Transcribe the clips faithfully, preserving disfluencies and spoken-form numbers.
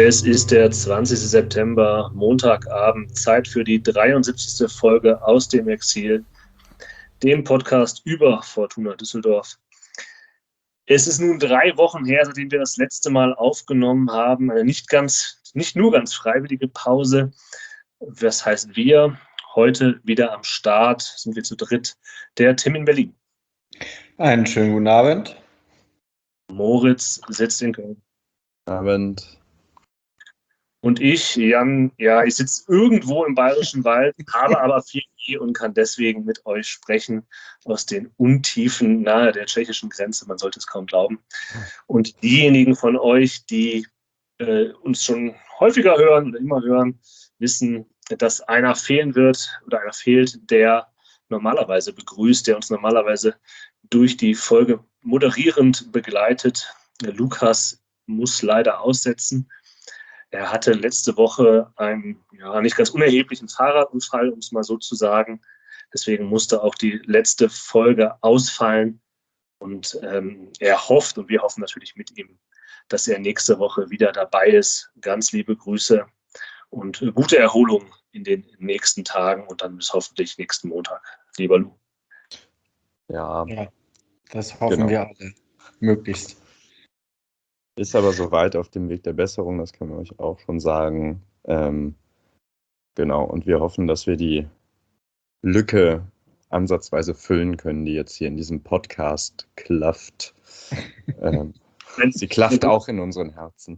Es ist der zwanzigste September, Montagabend, Zeit für die dreiundsiebzigste Folge aus dem Exil, dem Podcast über Fortuna Düsseldorf. Es ist nun drei Wochen her, seitdem wir das letzte Mal aufgenommen haben. Eine nicht ganz, nicht nur ganz freiwillige Pause. Das heißt, wir heute wieder am Start, sind wir zu dritt. Der Tim in Berlin. Einen schönen guten Abend. Moritz sitzt in Köln. Abend. Und ich, Jan, ja, ich sitze irgendwo im Bayerischen Wald, habe aber vier G und kann deswegen mit euch sprechen aus den Untiefen nahe der tschechischen Grenze. Man sollte es kaum glauben. Und diejenigen von euch, die äh, uns schon häufiger hören oder immer hören, wissen, dass einer fehlen wird oder einer fehlt, der normalerweise begrüßt, der uns normalerweise durch die Folge moderierend begleitet. Lukas muss leider aussetzen. Er hatte letzte Woche einen ja, nicht ganz unerheblichen Fahrradunfall, um es mal so zu sagen. Deswegen musste auch die letzte Folge ausfallen. Und ähm, er hofft, und wir hoffen natürlich mit ihm, dass er nächste Woche wieder dabei ist. Ganz liebe Grüße und äh, gute Erholung in den nächsten Tagen und dann bis hoffentlich nächsten Montag. Lieber Lu. Ja, ja das hoffen genau. wir alle möglichst. Ist aber soweit auf dem Weg der Besserung, das können wir euch auch schon sagen. Ähm, genau, und wir hoffen, dass wir die Lücke ansatzweise füllen können, die jetzt hier in diesem Podcast klafft. ähm, sie klafft auch in unseren Herzen.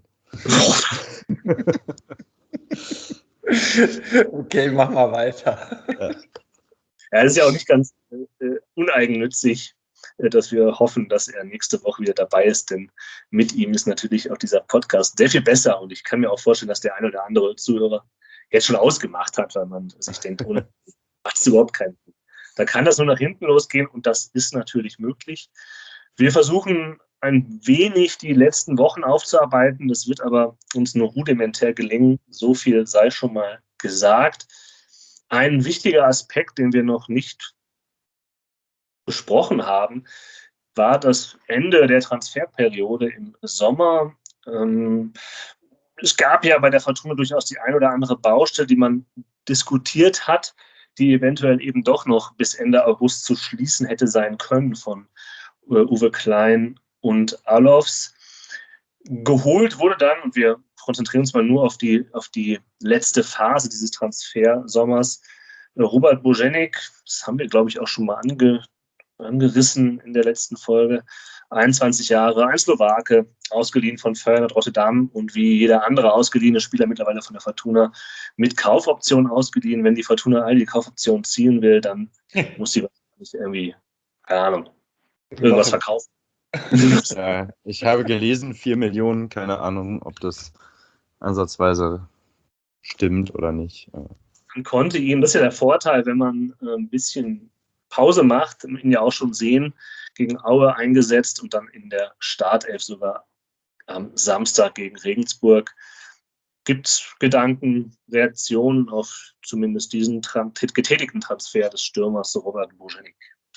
Okay, mach mal weiter. Ja, ja das ist ja auch nicht ganz äh, uneigennützig, dass wir hoffen, dass er nächste Woche wieder dabei ist, denn mit ihm ist natürlich auch dieser Podcast sehr viel besser und ich kann mir auch vorstellen, dass der ein oder andere Zuhörer jetzt schon ausgemacht hat, weil man sich denkt, ohne macht es überhaupt keinen Sinn. Da kann das nur nach hinten losgehen und das ist natürlich möglich. Wir versuchen ein wenig die letzten Wochen aufzuarbeiten, das wird aber uns nur rudimentär gelingen, so viel sei schon mal gesagt. Ein wichtiger Aspekt, den wir noch nicht besprochen haben, war das Ende der Transferperiode im Sommer. Ähm, es gab ja bei der Fortuna durchaus die ein oder andere Baustelle, die man diskutiert hat, die eventuell eben doch noch bis Ende August zu schließen hätte sein können von äh, Uwe Klein und Alofs. Geholt wurde dann, und wir konzentrieren uns mal nur auf die, auf die letzte Phase dieses Transfersommers, äh, Robert Boženík, das haben wir, glaube ich, auch schon mal ange angerissen in der letzten Folge, einundzwanzig Jahre, ein Slowake, ausgeliehen von Feyenoord Rotterdam und wie jeder andere ausgeliehene Spieler mittlerweile von der Fortuna mit Kaufoption ausgeliehen. Wenn die Fortuna all die Kaufoptionen ziehen will, dann muss sie wahrscheinlich irgendwie, keine Ahnung, irgendwas verkaufen. Ja, ich habe gelesen, vier Millionen, keine Ahnung, ob das ansatzweise stimmt oder nicht. Man konnte ihm, das ist ja der Vorteil, wenn man ein bisschen Pause macht, ihn ja auch schon sehen, gegen Aue eingesetzt und dann in der Startelf sogar am Samstag gegen Regensburg. Gibt es Gedanken, Reaktionen auf zumindest diesen getätigten Transfer des Stürmers Robert Boženík?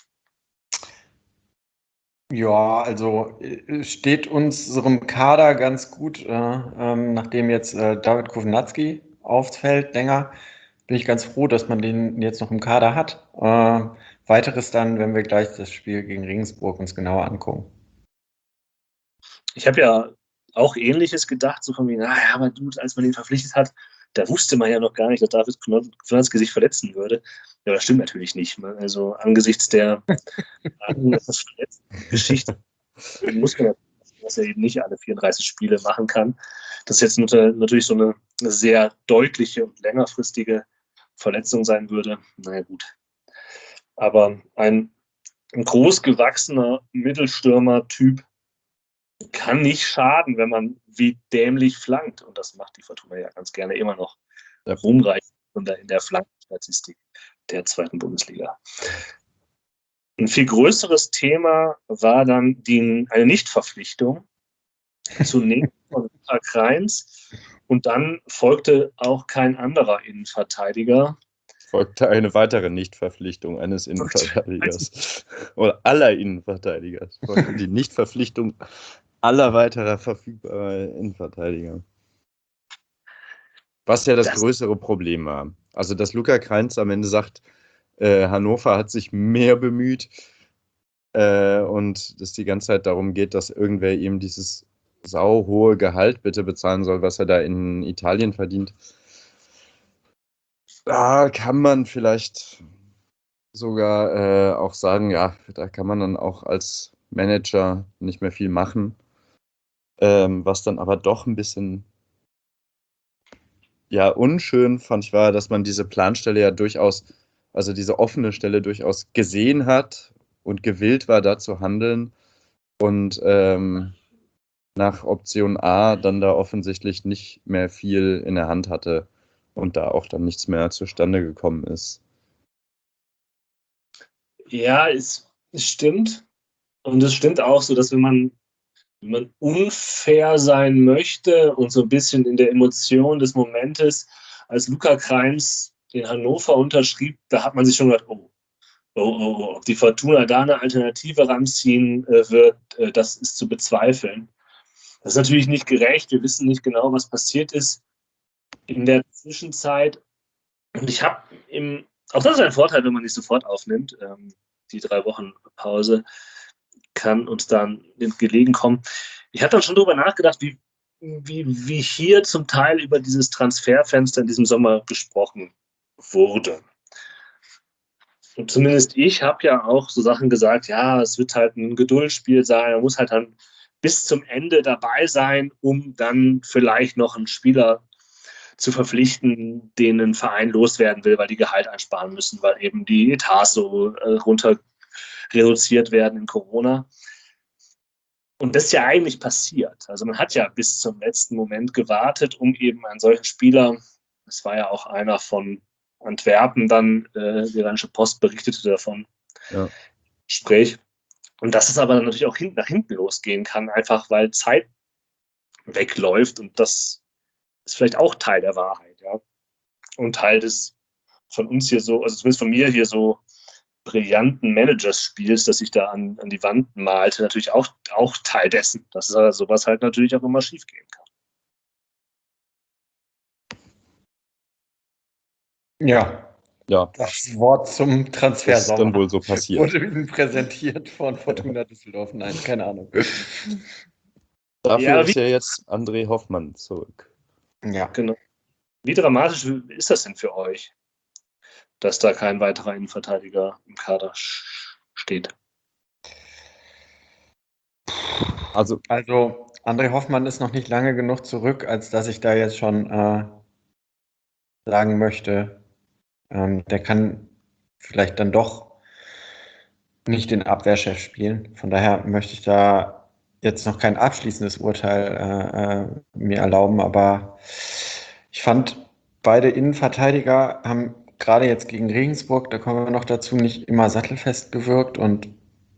Ja, also steht unserem Kader ganz gut, äh, ähm, nachdem jetzt äh, David Kovnatski ausfällt länger, bin ich ganz froh, dass man den jetzt noch im Kader hat. Äh, weiteres dann, wenn wir gleich das Spiel gegen Regensburg uns genauer angucken. Ich habe ja auch Ähnliches gedacht, so von wie, naja, aber gut, als man ihn verpflichtet hat, da wusste man ja noch gar nicht, dass David Kovnatski sich verletzen würde. Ja, das stimmt natürlich nicht. Ne? Also angesichts der Geschichte muss man, dass er eben nicht alle vierunddreißig Spiele machen kann. Das ist jetzt natürlich so eine sehr deutliche und längerfristige Verletzung sein würde. Naja, gut. Aber ein, ein großgewachsener Mittelstürmer-Typ kann nicht schaden, wenn man wie dämlich flankt. Und das macht die Fortuna ja ganz gerne immer noch ruhmreich in der Flankenstatistik der zweiten Bundesliga. Ein viel größeres Thema war dann die, eine Nichtverpflichtung zunächst von Lothar Kreins und dann folgte auch kein anderer Innenverteidiger. Folgte eine weitere Nichtverpflichtung eines Innenverteidigers oder aller Innenverteidiger. Folgte die Nichtverpflichtung aller weiterer verfügbarer Innenverteidiger. Was ja das, Das- größere Problem war. Also, dass Luca Kreintz am Ende sagt, äh, Hannover hat sich mehr bemüht äh, und es die ganze Zeit darum geht, dass irgendwer ihm dieses sauhohe Gehalt bitte bezahlen soll, was er da in Italien verdient. Da kann man vielleicht sogar äh, auch sagen, ja, da kann man dann auch als Manager nicht mehr viel machen. Ähm, was dann aber doch ein bisschen ja, unschön fand ich war, dass man diese Planstelle ja durchaus, also diese offene Stelle durchaus gesehen hat und gewillt war, da zu handeln und ähm, nach Option A dann da offensichtlich nicht mehr viel in der Hand hatte und da auch dann nichts mehr zustande gekommen ist. Ja, es, es stimmt. Und es stimmt auch so, dass wenn man, wenn man unfair sein möchte und so ein bisschen in der Emotion des Momentes, als Luca Kreins in Hannover unterschrieb, da hat man sich schon gedacht, oh, oh, oh, oh, ob die Fortuna da eine Alternative ranziehen äh, wird, äh, das ist zu bezweifeln. Das ist natürlich nicht gerecht. Wir wissen nicht genau, was passiert ist in der Zwischenzeit. Und ich habe im, auch das ist ein Vorteil, wenn man nicht sofort aufnimmt. Ähm, die drei Wochen Pause kann uns dann gelegen kommen. Ich habe dann schon darüber nachgedacht, wie, wie, wie hier zum Teil über dieses Transferfenster in diesem Sommer gesprochen wurde. Und zumindest ich habe ja auch so Sachen gesagt, ja, es wird halt ein Geduldsspiel sein, man muss halt dann bis zum Ende dabei sein, um dann vielleicht noch einen Spieler zu verpflichten, den ein Verein loswerden will, weil die Gehalt einsparen müssen, weil eben die Etats so äh, runter reduziert werden in Corona. Und das ist ja eigentlich passiert. Also man hat ja bis zum letzten Moment gewartet, um eben einen solchen Spieler, das war ja auch einer von Antwerpen dann, äh, die Rheinische Post berichtete davon, Ja. Gespräch. Und dass es aber dann natürlich auch hinten nach hinten losgehen kann, einfach weil Zeit wegläuft und das ist vielleicht auch Teil der Wahrheit, ja. Und Teil des von uns hier so, also zumindest von mir hier so brillanten Managers-Spiels, das ich da an, an die Wand malte, natürlich auch, auch Teil dessen, dass äh, sowas halt natürlich auch immer schief gehen kann. Ja, Ja, das Wort zum das Transfersommer ist dann wohl so passiert. wurde Ihnen präsentiert von Fortuna Düsseldorf. Nein, keine Ahnung. Dafür Ja, ist wie, ja jetzt André Hoffmann zurück. Ja. genau. Wie dramatisch ist das denn für euch, dass da kein weiterer Innenverteidiger im Kader steht? Also, Also, André Hoffmann ist noch nicht lange genug zurück, als dass ich da jetzt schon äh, sagen möchte, ähm, der kann vielleicht dann doch nicht den Abwehrchef spielen. Von daher möchte ich da jetzt noch kein abschließendes Urteil äh, äh, mir erlauben, aber ich fand, beide Innenverteidiger haben gerade jetzt gegen Regensburg, da kommen wir noch dazu, nicht immer sattelfest gewirkt und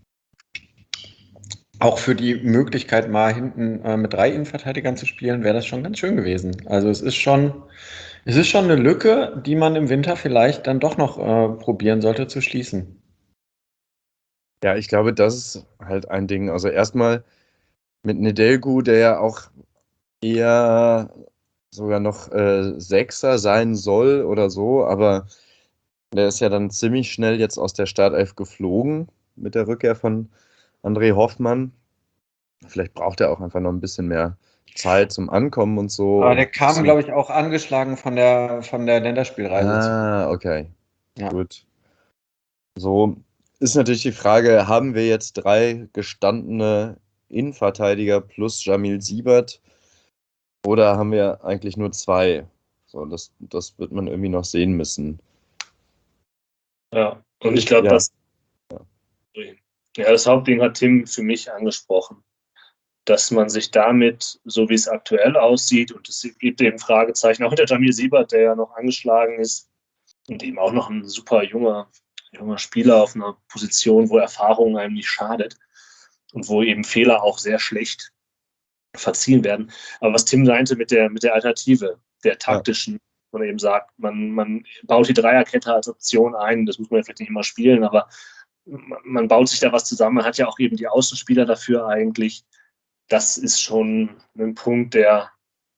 auch für die Möglichkeit, mal hinten äh, mit drei Innenverteidigern zu spielen, wäre das schon ganz schön gewesen. Also es ist schon, es ist schon eine Lücke, die man im Winter vielleicht dann doch noch äh, probieren sollte zu schließen. ja, ich glaube, das ist halt ein Ding. Also erstmal mit Nedelgu, der ja auch eher sogar noch äh, Sechser sein soll oder so, aber der ist ja dann ziemlich schnell jetzt aus der Startelf geflogen mit der Rückkehr von André Hoffmann. Vielleicht braucht er auch einfach noch ein bisschen mehr Zeit zum Ankommen und so. Aber und der ein kam, bisschen- glaube ich, auch angeschlagen von der, von der Länderspielreise. Ah, okay. Ja. Gut. So ist natürlich die Frage, haben wir jetzt drei gestandene Innenverteidiger plus Jamil Siebert oder haben wir eigentlich nur zwei? So, das, das wird man irgendwie noch sehen müssen. Ja, und ich glaube, Ja. das, ja, das Hauptding hat Tim für mich angesprochen, dass man sich damit, so wie es aktuell aussieht, und es gibt eben Fragezeichen, auch hinter Jamil Siebert, der ja noch angeschlagen ist und eben auch noch ein super junger, junger Spieler auf einer Position, wo Erfahrung einem nicht schadet und wo eben Fehler auch sehr schlecht verziehen werden. Aber was Tim meinte mit der, mit der Alternative, der taktischen, wo man eben sagt, man, man baut die Dreierkette als Option ein, das muss man ja vielleicht nicht immer spielen, aber man baut sich da was zusammen, man hat ja auch eben die Außenspieler dafür eigentlich. Das ist schon ein Punkt, der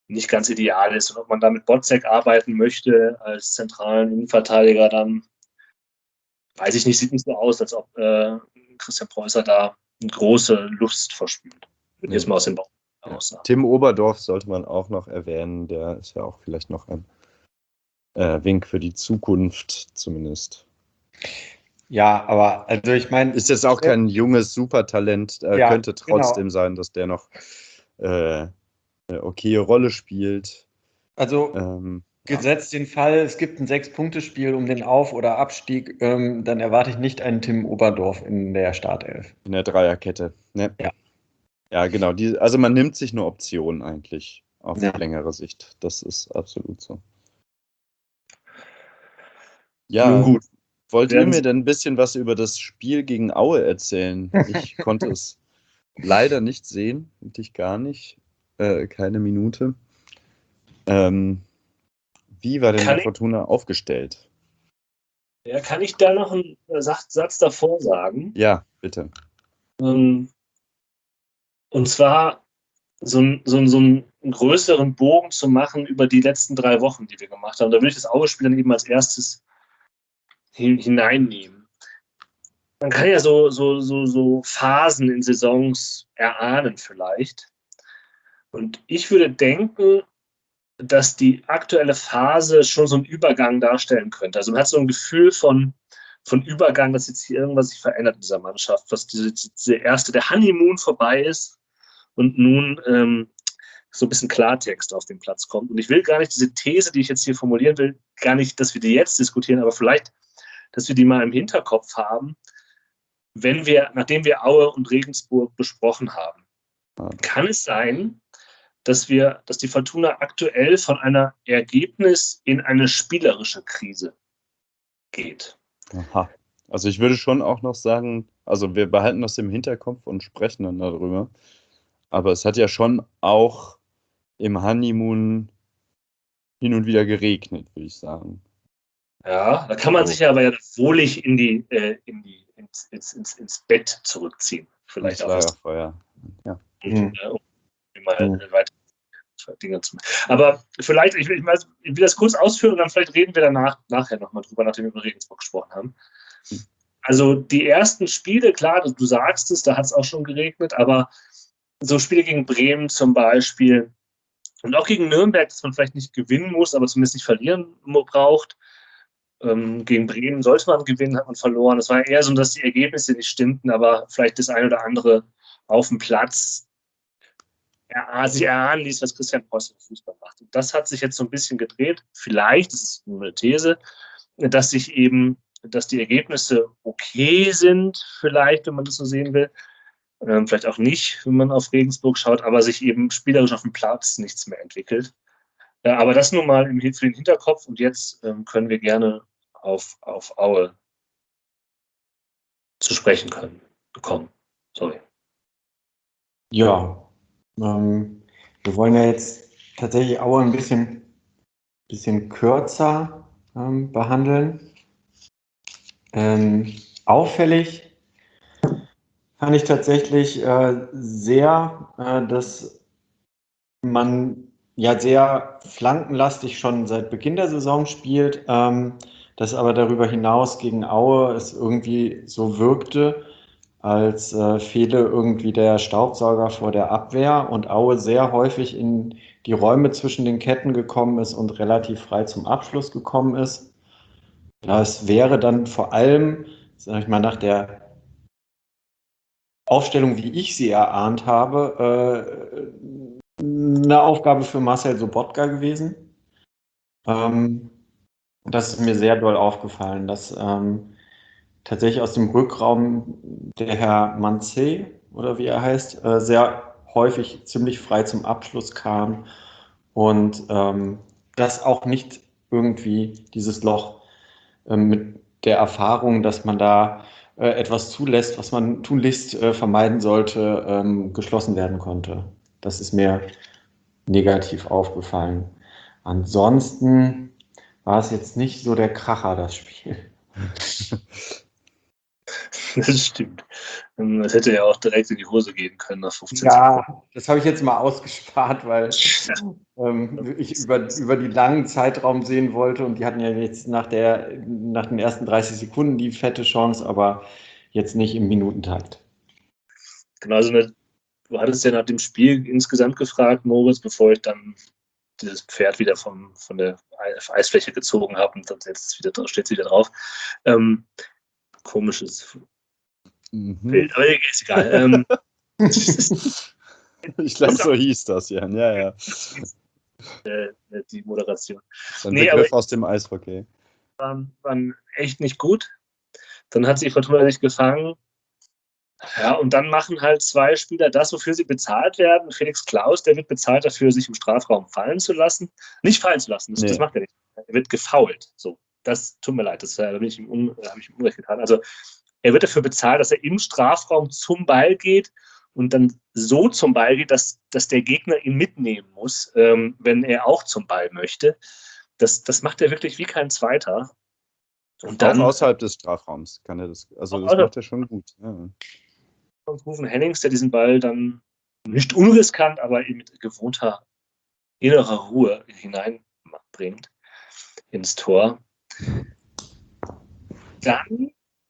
nicht ganz ideal ist. Und ob man da mit Botzek arbeiten möchte als zentralen Innenverteidiger, dann weiß ich nicht, sieht nicht so aus, als ob äh, Christian Preußer da eine große Lust verspürt. Würde Nee. jetzt mal aus dem Bauch Ja. heraus sagen. Tim Oberdorf sollte man auch noch erwähnen, der ist ja auch vielleicht noch ein äh, Wink für die Zukunft zumindest. Ja, aber also ich meine. Ist jetzt auch kein junges Supertalent, äh, Ja, könnte trotzdem genau. sein, dass der noch äh, eine okaye Rolle spielt. Also Ähm, gesetzt den Fall, es gibt ein Sechs-Punkte-Spiel um den Auf- oder Abstieg, ähm, dann erwarte ich nicht einen Tim Oberdorf in der Startelf. in der Dreierkette. Ne? Ja. Ja, genau. Die, also man nimmt sich eine Option eigentlich auf Ja. längere Sicht. Das ist absolut so. Ja, Nun gut. wollt ihr Werden mir Sie- denn ein bisschen was über das Spiel gegen Aue erzählen? Ich konnte es leider nicht sehen, wirklich gar nicht. Äh, keine Minute. Ähm, wie war denn Kann die ich- Fortuna aufgestellt? Ja, kann ich da noch einen Satz, Satz davor sagen? Ja, bitte. Ähm, und zwar so, ein, so, ein, so einen größeren Bogen zu machen über die letzten drei Wochen, die wir gemacht haben. Da würde ich das Aue-Spiel dann eben als erstes hin, hineinnehmen. Man kann ja so, so, so, so Phasen in Saisons erahnen vielleicht. Und ich würde denken, dass die aktuelle Phase schon so einen Übergang darstellen könnte. Also man hat so ein Gefühl von, von Übergang, dass jetzt hier irgendwas sich verändert in dieser Mannschaft, dass diese, diese erste, der Honeymoon vorbei ist und nun ähm, so ein bisschen Klartext auf den Platz kommt. Und ich will gar nicht diese These, die ich jetzt hier formulieren will, gar nicht, dass wir die jetzt diskutieren, aber vielleicht, dass wir die mal im Hinterkopf haben, wenn wir, nachdem wir Aue und Regensburg besprochen haben. Kann es sein, dass wir, dass die Fortuna aktuell von einer Ergebnis in eine spielerische Krise geht? Aha. Also ich würde schon auch noch sagen, also wir behalten das im Hinterkopf und sprechen dann darüber. Aber es hat ja schon auch im Honeymoon hin und wieder geregnet, würde ich sagen. Ja, da kann man So. sich aber ja wohlig in die, äh, in die, ins, ins, ins, ins Bett zurückziehen. Vielleicht Das auch was. Lagerfeuer. Ja. Mhm. Äh, um mal Mhm. weiter Dinge zu machen. Aber vielleicht, ich will, ich will das kurz ausführen und dann vielleicht reden wir danach nachher nochmal drüber, nachdem wir über Regensburg gesprochen haben. Also die ersten Spiele, klar, du, du sagst es, da hat es auch schon geregnet, aber so Spiele gegen Bremen zum Beispiel und auch gegen Nürnberg, dass man vielleicht nicht gewinnen muss, aber zumindest nicht verlieren braucht. Ähm, gegen Bremen sollte man gewinnen, hat man verloren. Es war eher so, dass die Ergebnisse nicht stimmten, aber vielleicht das ein oder andere auf dem Platz er, sich erahnen ließ, was Christian Preuß im Fußball macht. Und das hat sich jetzt so ein bisschen gedreht. Vielleicht, das ist nur eine These, dass sich eben, dass die Ergebnisse okay sind, vielleicht, wenn man das so sehen will. Ähm, vielleicht auch nicht, wenn man auf Regensburg schaut, aber sich eben spielerisch auf dem Platz nichts mehr entwickelt. Äh, aber das nur mal im, für den Hinterkopf und jetzt ähm, können wir gerne auf, auf Aue zu sprechen können, bekommen. Sorry. Ja, ähm, wir wollen ja jetzt tatsächlich Aue ein bisschen, bisschen kürzer ähm, behandeln. Ähm, auffällig fand ich tatsächlich äh, sehr, äh, dass man ja sehr flankenlastig schon seit Beginn der Saison spielt, ähm, dass aber darüber hinaus gegen Aue es irgendwie so wirkte, als äh, fehle irgendwie der Staubsauger vor der Abwehr und Aue sehr häufig in die Räume zwischen den Ketten gekommen ist und relativ frei zum Abschluss gekommen ist. Das wäre dann vor allem, sag ich mal, nach der Aufstellung, wie ich sie erahnt habe, äh, eine Aufgabe für Marcel Sobotka gewesen. Ähm, das ist mir sehr doll aufgefallen, dass ähm, tatsächlich aus dem Rückraum der Herr Manzé, oder wie er heißt, äh, sehr häufig ziemlich frei zum Abschluss kam und ähm, das auch nicht irgendwie dieses Loch äh, mit der Erfahrung, dass man da äh, etwas zulässt, was man tunlichst äh, vermeiden sollte, ähm, geschlossen werden konnte. Das ist mir negativ aufgefallen. Ansonsten war es jetzt nicht so der Kracher, das Spiel. Das stimmt. Das hätte ja auch direkt in die Hose gehen können nach fünfzehn Ja, das habe ich jetzt mal ausgespart, weil ähm, ich über, über die langen Zeitraum sehen wollte und die hatten ja jetzt nach, der, nach den ersten dreißig Sekunden die fette Chance, aber jetzt nicht im Minutentakt. Genau, also eine, du hattest ja nach dem Spiel insgesamt gefragt, Moritz, bevor ich dann dieses Pferd wieder vom, von der Eisfläche gezogen habe und dann jetzt wieder, steht es wieder drauf. Ähm, komisches Mhm. Bild, aber ist egal. ähm, Ich glaube, so hieß das, Jan. Ja, ja. äh, die Moderation. Ein Nee, Begriff aber aus dem Eishockey. waren, waren echt nicht gut. Dann hat sich Fortuna sich gefangen. Ja, und dann machen halt zwei Spieler das, wofür sie bezahlt werden. Felix Klaus, der wird bezahlt dafür, sich im Strafraum fallen zu lassen. Nicht fallen zu lassen, das, Nee. das macht er nicht. Er wird gefoult. So, das tut mir leid, das äh, da bin ich ihm un, habe ich ihm Unrecht getan. Also er wird dafür bezahlt, dass er im Strafraum zum Ball geht und dann so zum Ball geht, dass, dass der Gegner ihn mitnehmen muss, ähm, wenn er auch zum Ball möchte. Das, das macht er wirklich wie kein Zweiter. Und dann Auch außerhalb des Strafraums kann er das. Also das macht er schon gut. Ja. Rufen Hennings, der diesen Ball dann nicht unriskant, aber mit gewohnter innerer Ruhe hineinbringt ins Tor. Dann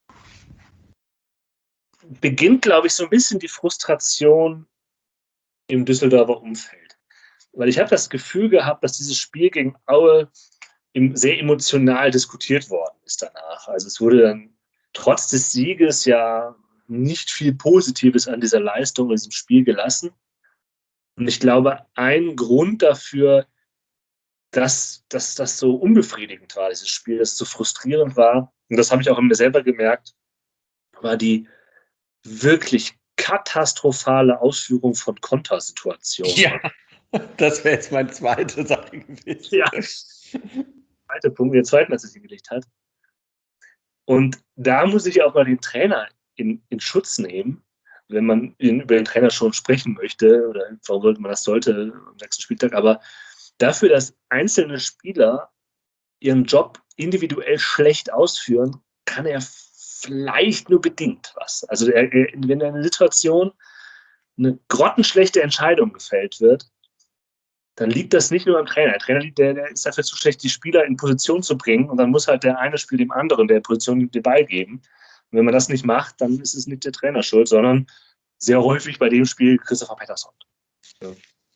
beginnt, glaube ich, so ein bisschen die Frustration im Düsseldorfer Umfeld. Weil ich habe das Gefühl gehabt, dass dieses Spiel gegen Aue sehr emotional diskutiert worden ist danach. Also es wurde dann trotz des Sieges ja nicht viel Positives an dieser Leistung in diesem Spiel gelassen. Und ich glaube, ein Grund dafür, dass, dass das so unbefriedigend war, dieses Spiel, dass es so frustrierend war, und das habe ich auch an mir selber gemerkt, war die wirklich katastrophale Ausführung von Kontersituationen. Ja, das wäre jetzt mein zweite Sache gewesen. Ja, zweiter Punkt, der zweiten, als er sie gelegt hat. Und da muss ich auch mal den Trainer in, in Schutz nehmen, wenn man in, über den Trainer schon sprechen möchte, oder warum sollte man das sollte am nächsten Spieltag, aber dafür, dass einzelne Spieler ihren Job individuell schlecht ausführen, kann er vielleicht nur bedingt was. Also er, er, wenn in einer Situation eine grottenschlechte Entscheidung gefällt wird, dann liegt das nicht nur am Trainer. Der Trainer der, der ist dafür zu schlecht, die Spieler in Position zu bringen und dann muss halt der eine Spiel dem anderen, der in Position den Ball geben. Und wenn man das nicht macht, dann ist es nicht der Trainer schuld, sondern sehr häufig bei dem Spiel Christopher Pettersson. Ja.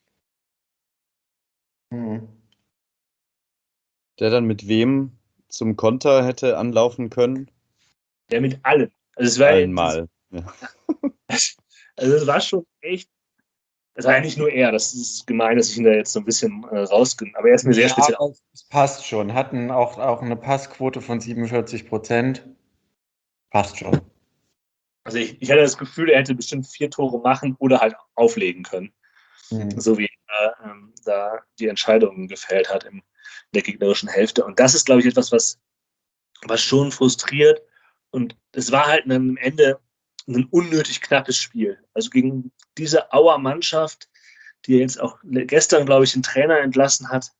Mhm. Der dann mit wem zum Konter hätte anlaufen können? Der mit allen. Also es war Einmal. Ja. Also es war schon echt. Es war ja nicht nur er, das ist gemein, dass ich ihn da jetzt so ein bisschen äh, rausgehe. Aber er ist mir sehr Ja, speziell. es passt schon. Hatten auch, auch eine Passquote von siebenundvierzig Prozent. Passt schon. Also ich, ich hatte das Gefühl, er hätte bestimmt vier Tore machen oder halt auflegen können. Mhm. So wie er ähm, da die Entscheidungen gefällt hat in der gegnerischen Hälfte. Und das ist, glaube ich, etwas, was, was schon frustriert. Und es war halt am Ende ein unnötig knappes Spiel. Also gegen diese Auer Mannschaft, die jetzt auch gestern, glaube ich, den Trainer entlassen hat,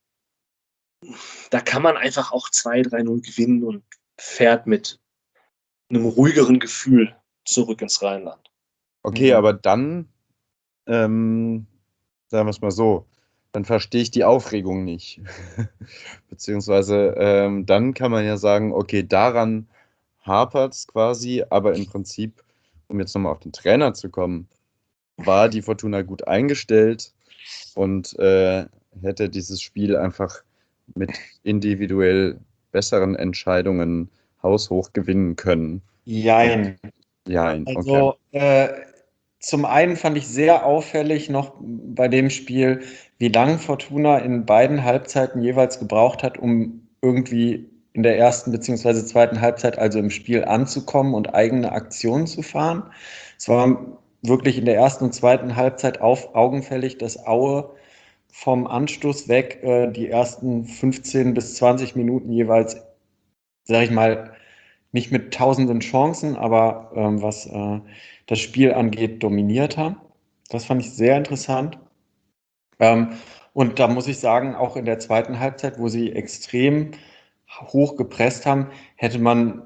da kann man einfach auch zwei drei null gewinnen und fährt mit einem ruhigeren Gefühl zurück ins Rheinland. Okay, Mhm. aber dann, ähm, sagen wir es mal so, dann verstehe ich die Aufregung nicht. Beziehungsweise ähm, dann kann man ja sagen, okay, daran hapert es quasi, aber im Prinzip, um jetzt nochmal auf den Trainer zu kommen, war die Fortuna gut eingestellt und äh, hätte dieses Spiel einfach mit individuell besseren Entscheidungen haushoch gewinnen können. Jein. Ja, okay. Also äh, zum einen fand ich sehr auffällig noch bei dem Spiel, wie lange Fortuna in beiden Halbzeiten jeweils gebraucht hat, um irgendwie in der ersten bzw. zweiten Halbzeit, also im Spiel, anzukommen und eigene Aktionen zu fahren. Es war wirklich in der ersten und zweiten Halbzeit auf, augenfällig, dass Aue vom Anstoß weg äh, die ersten fünfzehn bis zwanzig Minuten jeweils, sag ich mal, nicht mit tausenden Chancen, aber ähm, was äh, das Spiel angeht, dominiert haben. Das fand ich sehr interessant. Ähm, und da muss ich sagen, auch in der zweiten Halbzeit, wo sie extrem hoch gepresst haben, hätte man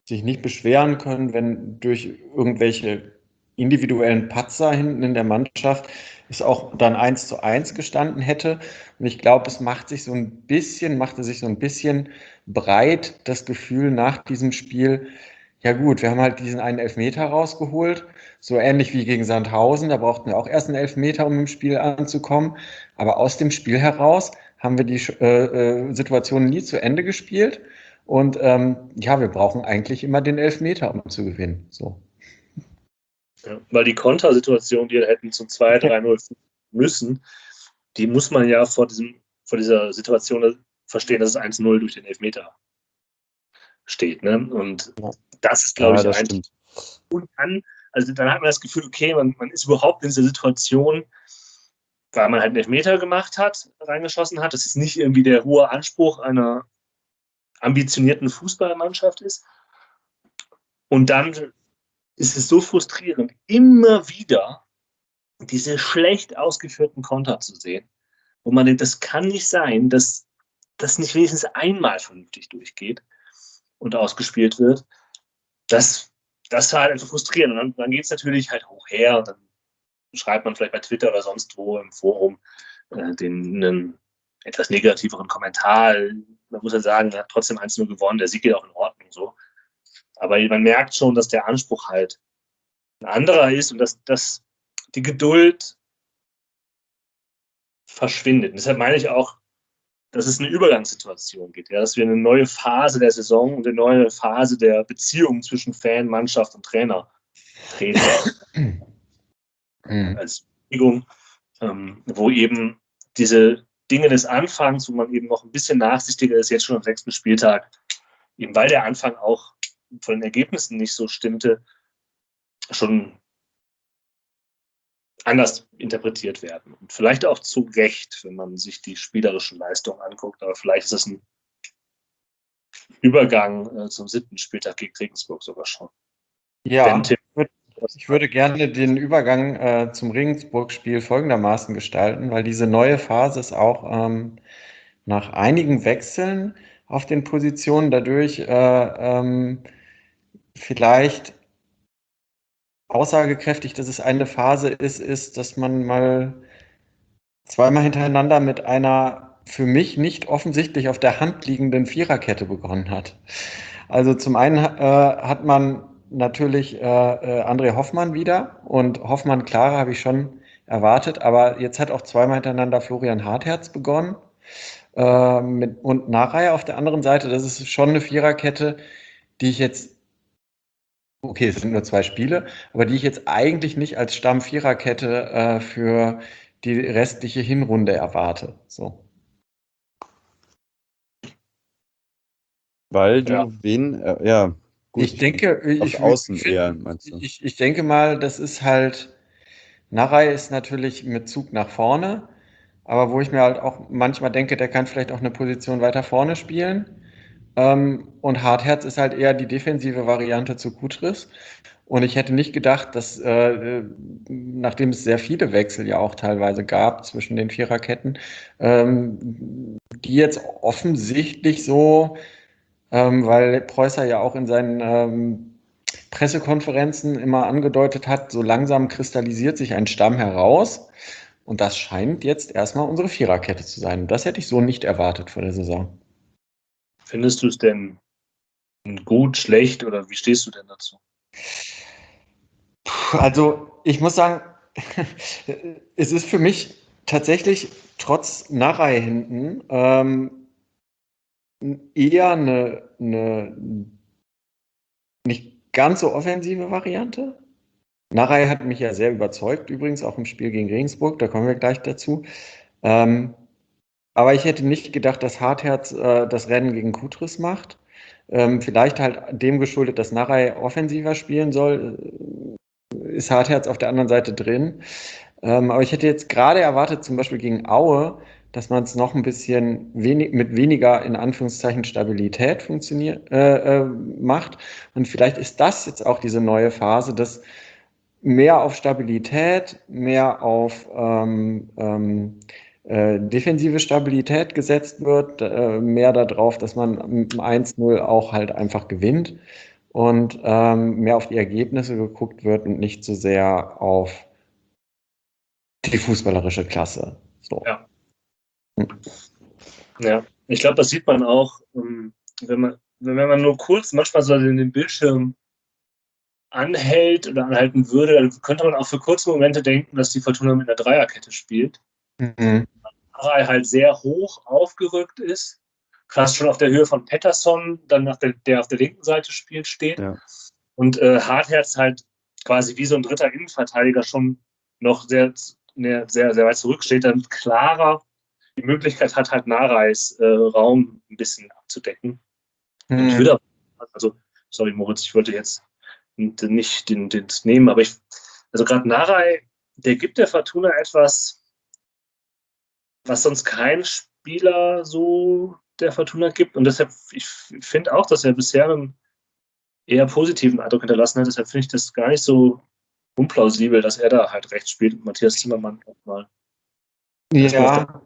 sich nicht beschweren können, wenn durch irgendwelche individuellen Patzer hinten in der Mannschaft es auch dann eins zu eins gestanden hätte. Und ich glaube, es macht sich so ein bisschen, machte sich so ein bisschen breit das Gefühl nach diesem Spiel, ja gut, wir haben halt diesen einen Elfmeter rausgeholt, so ähnlich wie gegen Sandhausen, da brauchten wir auch erst einen Elfmeter, um im Spiel anzukommen. Aber aus dem Spiel heraus haben wir die äh, äh, Situation nie zu Ende gespielt. Und ähm, ja, wir brauchen eigentlich immer den Elfmeter, um zu gewinnen. So. Ja, weil die Kontersituation, die wir hätten zum zwei drei null müssen, die muss man ja vor, diesem, vor dieser Situation verstehen, dass es eins null durch den Elfmeter steht. Ne? Und Ja. das ist, glaube Ja, ich, das ein. stimmt. Und dann, also dann hat man das Gefühl, okay, man, man ist überhaupt in dieser Situation, weil man halt einen Elfmeter gemacht hat, reingeschossen hat. Das ist nicht irgendwie der hohe Anspruch einer ambitionierten Fußballmannschaft ist. Und dann ist es so frustrierend, immer wieder diese schlecht ausgeführten Konter zu sehen. Wo man denkt, das kann nicht sein, dass das nicht wenigstens einmal vernünftig durchgeht und ausgespielt wird. Das, das war halt einfach frustrierend. Und dann, dann geht es natürlich halt hoch her. Und dann schreibt man vielleicht bei Twitter oder sonst wo im Forum äh, den einen etwas negativeren Kommentar. Man muss ja sagen, er hat trotzdem eins null gewonnen, der Sieg geht auch in Ordnung so. Aber man merkt schon, dass der Anspruch halt ein anderer ist und dass, dass die Geduld verschwindet. Und deshalb meine ich auch, dass es eine Übergangssituation gibt, ja, dass wir eine neue Phase der Saison und eine neue Phase der Beziehung zwischen Fan, Mannschaft und Trainer treten. Mhm. Als Bewegung, ähm, wo eben diese Dinge des Anfangs, wo man eben noch ein bisschen nachsichtiger ist, jetzt schon am sechsten Spieltag, eben weil der Anfang auch von den Ergebnissen nicht so stimmte, schon anders interpretiert werden. Und vielleicht auch zu Recht, wenn man sich die spielerischen Leistungen anguckt. Aber vielleicht ist es ein Übergang äh, zum siebten Spieltag gegen Regensburg sogar schon. Ja, Wenn Tim, ich würd- ich würde gerne den Übergang äh, zum Regensburg-Spiel folgendermaßen gestalten, weil diese neue Phase ist auch ähm, nach einigen Wechseln auf den Positionen dadurch äh, ähm, vielleicht aussagekräftig, dass es eine Phase ist, ist, dass man mal zweimal hintereinander mit einer für mich nicht offensichtlich auf der Hand liegenden Viererkette begonnen hat. Also zum einen äh, hat man natürlich äh, äh, André Hoffmann wieder und Hoffmann, Clara habe ich schon erwartet, aber jetzt hat auch zweimal hintereinander Florian Hartherz begonnen äh, mit, und Nachreihe auf der anderen Seite. Das ist schon eine Viererkette, die ich jetzt, okay, es sind nur zwei Spiele, aber die ich jetzt eigentlich nicht als Stamm-Viererkette äh, für die restliche Hinrunde erwarte. So. Weil du Ja. wen, äh, ja, gut. Ich denke, Auf ich, Außen ich, eher, meinst du? ich, ich denke mal, das ist halt, Narei ist natürlich mit Zug nach vorne, aber wo ich mir halt auch manchmal denke, der kann vielleicht auch eine Position weiter vorne spielen. Ähm, und Hartherz ist halt eher die defensive Variante zu Kutris. Und ich hätte nicht gedacht, dass, äh, nachdem es sehr viele Wechsel ja auch teilweise gab zwischen den Viererketten, ähm, die jetzt offensichtlich so, ähm, weil Preußer ja auch in seinen ähm, Pressekonferenzen immer angedeutet hat, so langsam kristallisiert sich ein Stamm heraus. Und das scheint jetzt erstmal unsere Viererkette zu sein. Und das hätte ich so nicht erwartet vor der Saison. Findest du es denn gut, schlecht oder wie stehst du denn dazu? Also ich muss sagen, es ist für mich tatsächlich trotz Narei hinten ähm, eher eine, eine nicht ganz so offensive Variante. Narei hat mich ja sehr überzeugt, übrigens auch im Spiel gegen Regensburg, da kommen wir gleich dazu. Ähm, aber ich hätte nicht gedacht, dass Hartherz äh, das Rennen gegen Kutris macht. Ähm, vielleicht halt dem geschuldet, dass Narei offensiver spielen soll, ist Hartherz auf der anderen Seite drin. Ähm, aber ich hätte jetzt gerade erwartet, zum Beispiel gegen Aue, dass man es noch ein bisschen wenig, mit weniger in Anführungszeichen Stabilität funktioniert, äh, äh, macht. Und vielleicht ist das jetzt auch diese neue Phase, dass mehr auf Stabilität, mehr auf ähm, ähm, äh, defensive Stabilität gesetzt wird, äh, mehr darauf, dass man im eins null auch halt einfach gewinnt. und ähm, mehr auf die Ergebnisse geguckt wird und nicht so sehr auf die fußballerische Klasse. So. Ja. Ja, ich glaube, das sieht man auch, ähm, wenn man, wenn man nur kurz manchmal so den, den Bildschirm anhält oder anhalten würde, dann könnte man auch für kurze Momente denken, dass die Fortuna mit einer Dreierkette spielt. Mhm. Narei halt sehr hoch aufgerückt ist, fast schon auf der Höhe von Pettersson, dann nach der, der auf der linken Seite spielt, steht. Ja. Und äh, Hartherz halt quasi wie so ein dritter Innenverteidiger schon noch sehr, sehr, sehr weit zurücksteht, damit klarer die Möglichkeit hat, halt Nareis äh, Raum ein bisschen abzudecken. Mhm. Und ich würde, also, sorry Moritz, ich wollte jetzt nicht den, den nehmen, aber ich, also gerade Narei, der gibt der Fortuna etwas, was sonst kein Spieler so der Fortuna gibt. Und deshalb, ich finde auch, dass er bisher einen eher positiven Eindruck hinterlassen hat. Deshalb finde ich das gar nicht so unplausibel, dass er da halt rechts spielt und Matthias Zimmermann auch mal. Ja,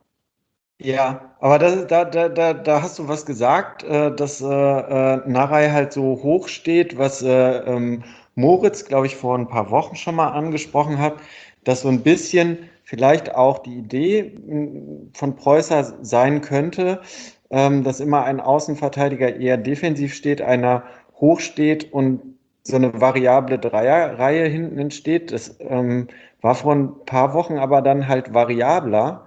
ja, aber da, da, da, da, da hast du was gesagt, äh, dass äh, äh, Narei halt so hoch steht, was äh, ähm, Moritz, glaube ich, vor ein paar Wochen schon mal angesprochen hat, dass so ein bisschen vielleicht auch die Idee mh, von Preußer sein könnte, ähm, dass immer ein Außenverteidiger eher defensiv steht, einer hoch steht und so eine variable Dreierreihe hinten entsteht. Das ähm, war vor ein paar Wochen aber dann halt variabler,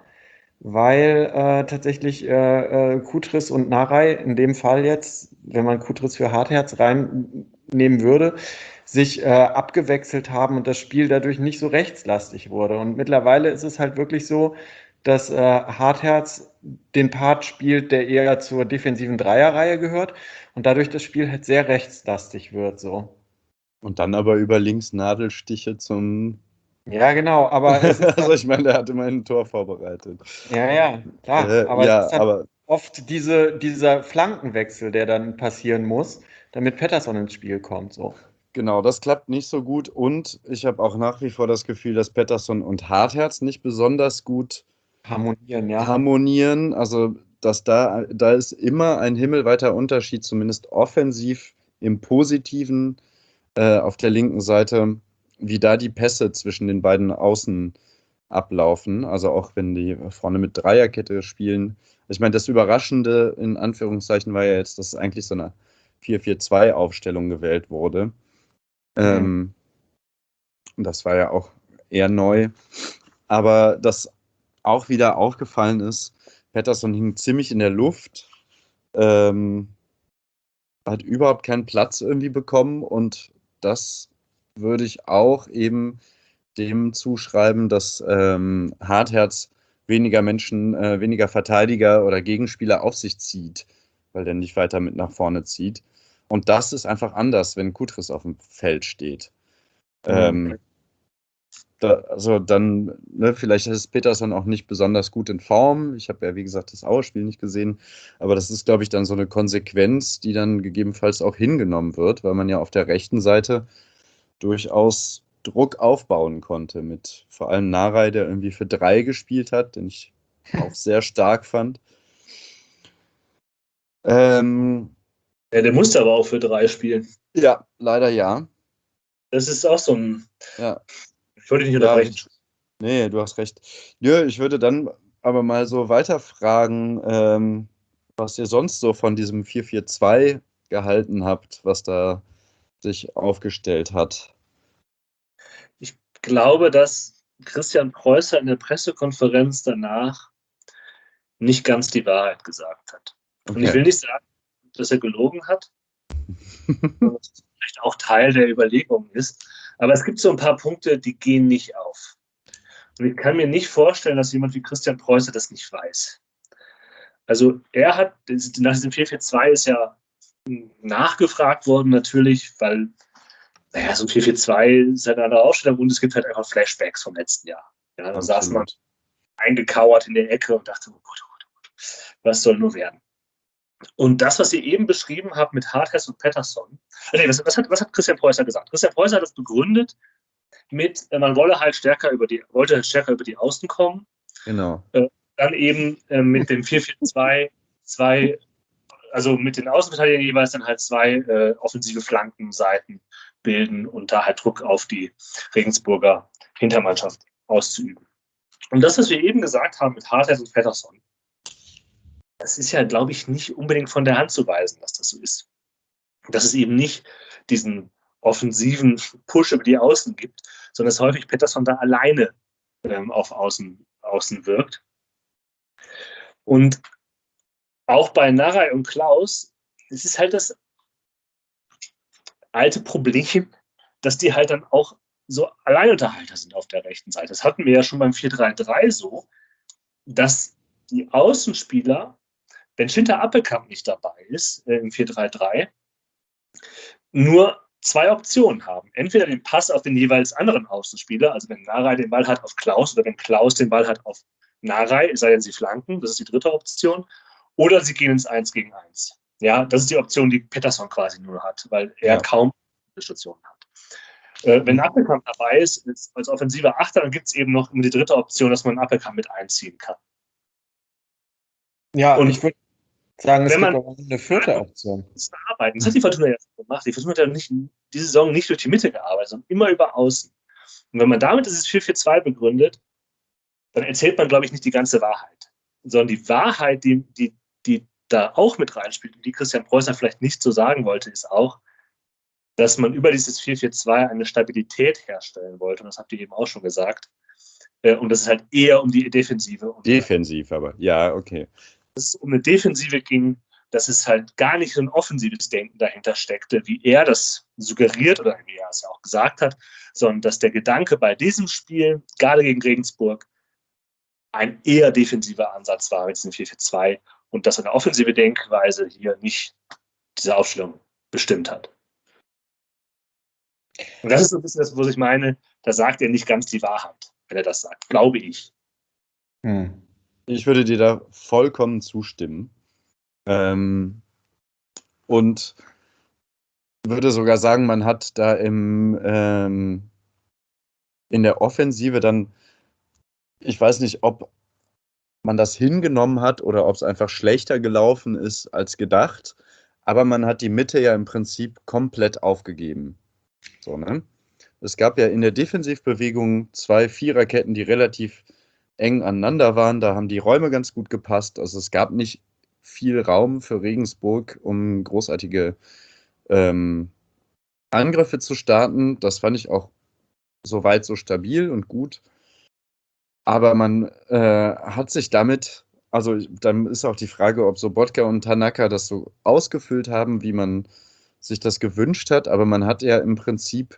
weil äh, tatsächlich äh, äh, Kutris und Narei in dem Fall jetzt, wenn man Kutris für Hartherz reinnehmen würde, sich äh, abgewechselt haben und das Spiel dadurch nicht so rechtslastig wurde. Und mittlerweile ist es halt wirklich so, dass äh, Hartherz den Part spielt, der eher zur defensiven Dreierreihe gehört und dadurch das Spiel halt sehr rechtslastig wird. So. Und dann aber über links Nadelstiche zum. Ja, genau, aber es ist Also ich meine, der hat immerhin ein Tor vorbereitet. ja, ja, klar. Äh, Aber ja, es ist dann aber oft diese, dieser Flankenwechsel, der dann passieren muss, damit Pettersson ins Spiel kommt. So. genau, das klappt nicht so gut. Und ich habe auch nach wie vor das Gefühl, dass Pettersson und Hartherz nicht besonders gut Harmonieren, ja. harmonieren. Also, dass da, da ist immer ein himmelweiter Unterschied, zumindest offensiv im Positiven äh, auf der linken Seite, wie da die Pässe zwischen den beiden Außen ablaufen. Also auch wenn die vorne mit Dreierkette spielen. Ich meine, das Überraschende in Anführungszeichen war ja jetzt, dass eigentlich so eine vier vier zwei Aufstellung gewählt wurde. Mhm. Ähm, das war ja auch eher neu. Aber das auch wieder aufgefallen ist, Pettersson hing ziemlich in der Luft, ähm, hat überhaupt keinen Platz irgendwie bekommen und das würde ich auch eben dem zuschreiben, dass ähm, Hartherz weniger Menschen, äh, weniger Verteidiger oder Gegenspieler auf sich zieht, weil der nicht weiter mit nach vorne zieht. Und das ist einfach anders, wenn Kutris auf dem Feld steht. Mhm. Ähm, da, also dann, ne, vielleicht ist Peterson auch nicht besonders gut in Form. Ich habe ja, wie gesagt, das Aue-Spiel nicht gesehen. Aber das ist, glaube ich, dann so eine Konsequenz, die dann gegebenenfalls auch hingenommen wird, weil man ja auf der rechten Seite durchaus Druck aufbauen konnte. Mit vor allem Narei, der irgendwie für drei gespielt hat, den ich auch sehr stark fand. Ähm, Ja, der musste aber auch für drei spielen. ja, leider ja. Das ist auch so ein. Ja. Ich wollte dich nicht Ja, unterbrechen. nee, du hast recht. Nö, ich würde dann aber mal so weiterfragen, ähm, was ihr sonst so von diesem vier vier zwei gehalten habt, was da sich aufgestellt hat. Ich glaube, dass Christian Preußer in der Pressekonferenz danach nicht ganz die Wahrheit gesagt hat. Und ich Okay. will nicht sagen, dass er gelogen hat, sondern dass es vielleicht auch Teil der Überlegungen ist. Aber es gibt so ein paar Punkte, die gehen nicht auf. Und ich kann mir nicht vorstellen, dass jemand wie Christian Preußer das nicht weiß. Also er hat, nach diesem vier vier zwei ist ja nachgefragt worden natürlich, weil naja, so ein vier vier zwei ist halt eine Ausstellung und es gibt halt einfach Flashbacks vom letzten Jahr. Ja, da saß man eingekauert in der Ecke und dachte, oh Gott, oh Gott, oh Gott, was soll nur werden? Und das, was ihr eben beschrieben habt mit Hartherz und Pettersson, nee, was, was, hat, was hat Christian Preußer gesagt? Christian Preußer hat das begründet mit, man wolle halt stärker über die, wollte halt stärker über die Außen kommen. Genau. Äh, dann eben äh, mit dem vier vier zwei zwei also mit den Außenverteidigern jeweils dann halt zwei äh, offensive Flankenseiten bilden und da halt Druck auf die Regensburger Hintermannschaft auszuüben. Und das, was wir eben gesagt haben mit Hartherz und Pettersson, das ist ja, glaube ich, nicht unbedingt von der Hand zu weisen, dass das so ist. Dass es eben nicht diesen offensiven Push über die Außen gibt, sondern dass häufig Pettersson da alleine ähm, auf Außen, Außen wirkt. Und auch bei Narei und Klaus, es ist halt das alte Problem, dass die halt dann auch so Alleinunterhalter sind auf der rechten Seite. Das hatten wir ja schon beim vier drei drei so, dass die Außenspieler, wenn Schinter Appelkamp nicht dabei ist äh, im vier drei drei, nur zwei Optionen haben. Entweder den Pass auf den jeweils anderen Außenspieler, also wenn Narei den Ball hat auf Klaus oder wenn Klaus den Ball hat auf Narei, es sei denn, sie flanken, das ist die dritte Option, oder sie gehen ins eins gegen eins. Ja, das ist die Option, die Pettersson quasi nur hat, weil er Ja. kaum Stationen hat. Äh, wenn Appelkamp dabei ist, ist als offensiver Achter, dann gibt es eben noch die dritte Option, dass man Appelkamp mit einziehen kann. Ja, Und ich würde sagen, es wenn gibt man- auch eine vierte Option. das Arbeiten, das hat die Fortuna ja gemacht. Die Fortuna hat ja nicht, diese Saison nicht durch die Mitte gearbeitet, sondern immer über Außen. Und wenn man damit dieses vier vier zwei begründet, dann erzählt man, glaube ich, nicht die ganze Wahrheit. Sondern die Wahrheit, die, die, die da auch mit reinspielt und die Christian Preußer vielleicht nicht so sagen wollte, ist auch, dass man über dieses vier vier zwei eine Stabilität herstellen wollte. Und das habt ihr eben auch schon gesagt. Äh, Und dass es halt eher um die Defensive und Defensiv aber. Ja, okay. dass es um eine Defensive ging, dass es halt gar nicht so ein offensives Denken dahinter steckte, wie er das suggeriert oder wie er es ja auch gesagt hat, sondern dass der Gedanke bei diesem Spiel, gerade gegen Regensburg, ein eher defensiver Ansatz war mit diesem vier vier zwei und dass eine offensive Denkweise hier nicht diese Aufstellung bestimmt hat. Und das ist so ein bisschen das, was ich meine, da sagt er nicht ganz die Wahrheit, wenn er das sagt, glaube ich. Hm. Ich würde dir da vollkommen zustimmen. Ähm, und würde sogar sagen, man hat da im, ähm, in der Offensive dann, ich weiß nicht, ob man das hingenommen hat oder ob es einfach schlechter gelaufen ist als gedacht, aber man hat die Mitte ja im Prinzip komplett aufgegeben. So, ne? Es gab ja in der Defensivbewegung zwei Viererketten, die relativ eng aneinander waren. Da haben die Räume ganz gut gepasst. Also es gab nicht viel Raum für Regensburg, um großartige ähm, Angriffe zu starten. Das fand ich auch soweit so stabil und gut. Aber man äh, hat sich damit, also dann ist auch die Frage, ob Sobotka und Tanaka das so ausgefüllt haben, wie man sich das gewünscht hat. Aber man hat ja im Prinzip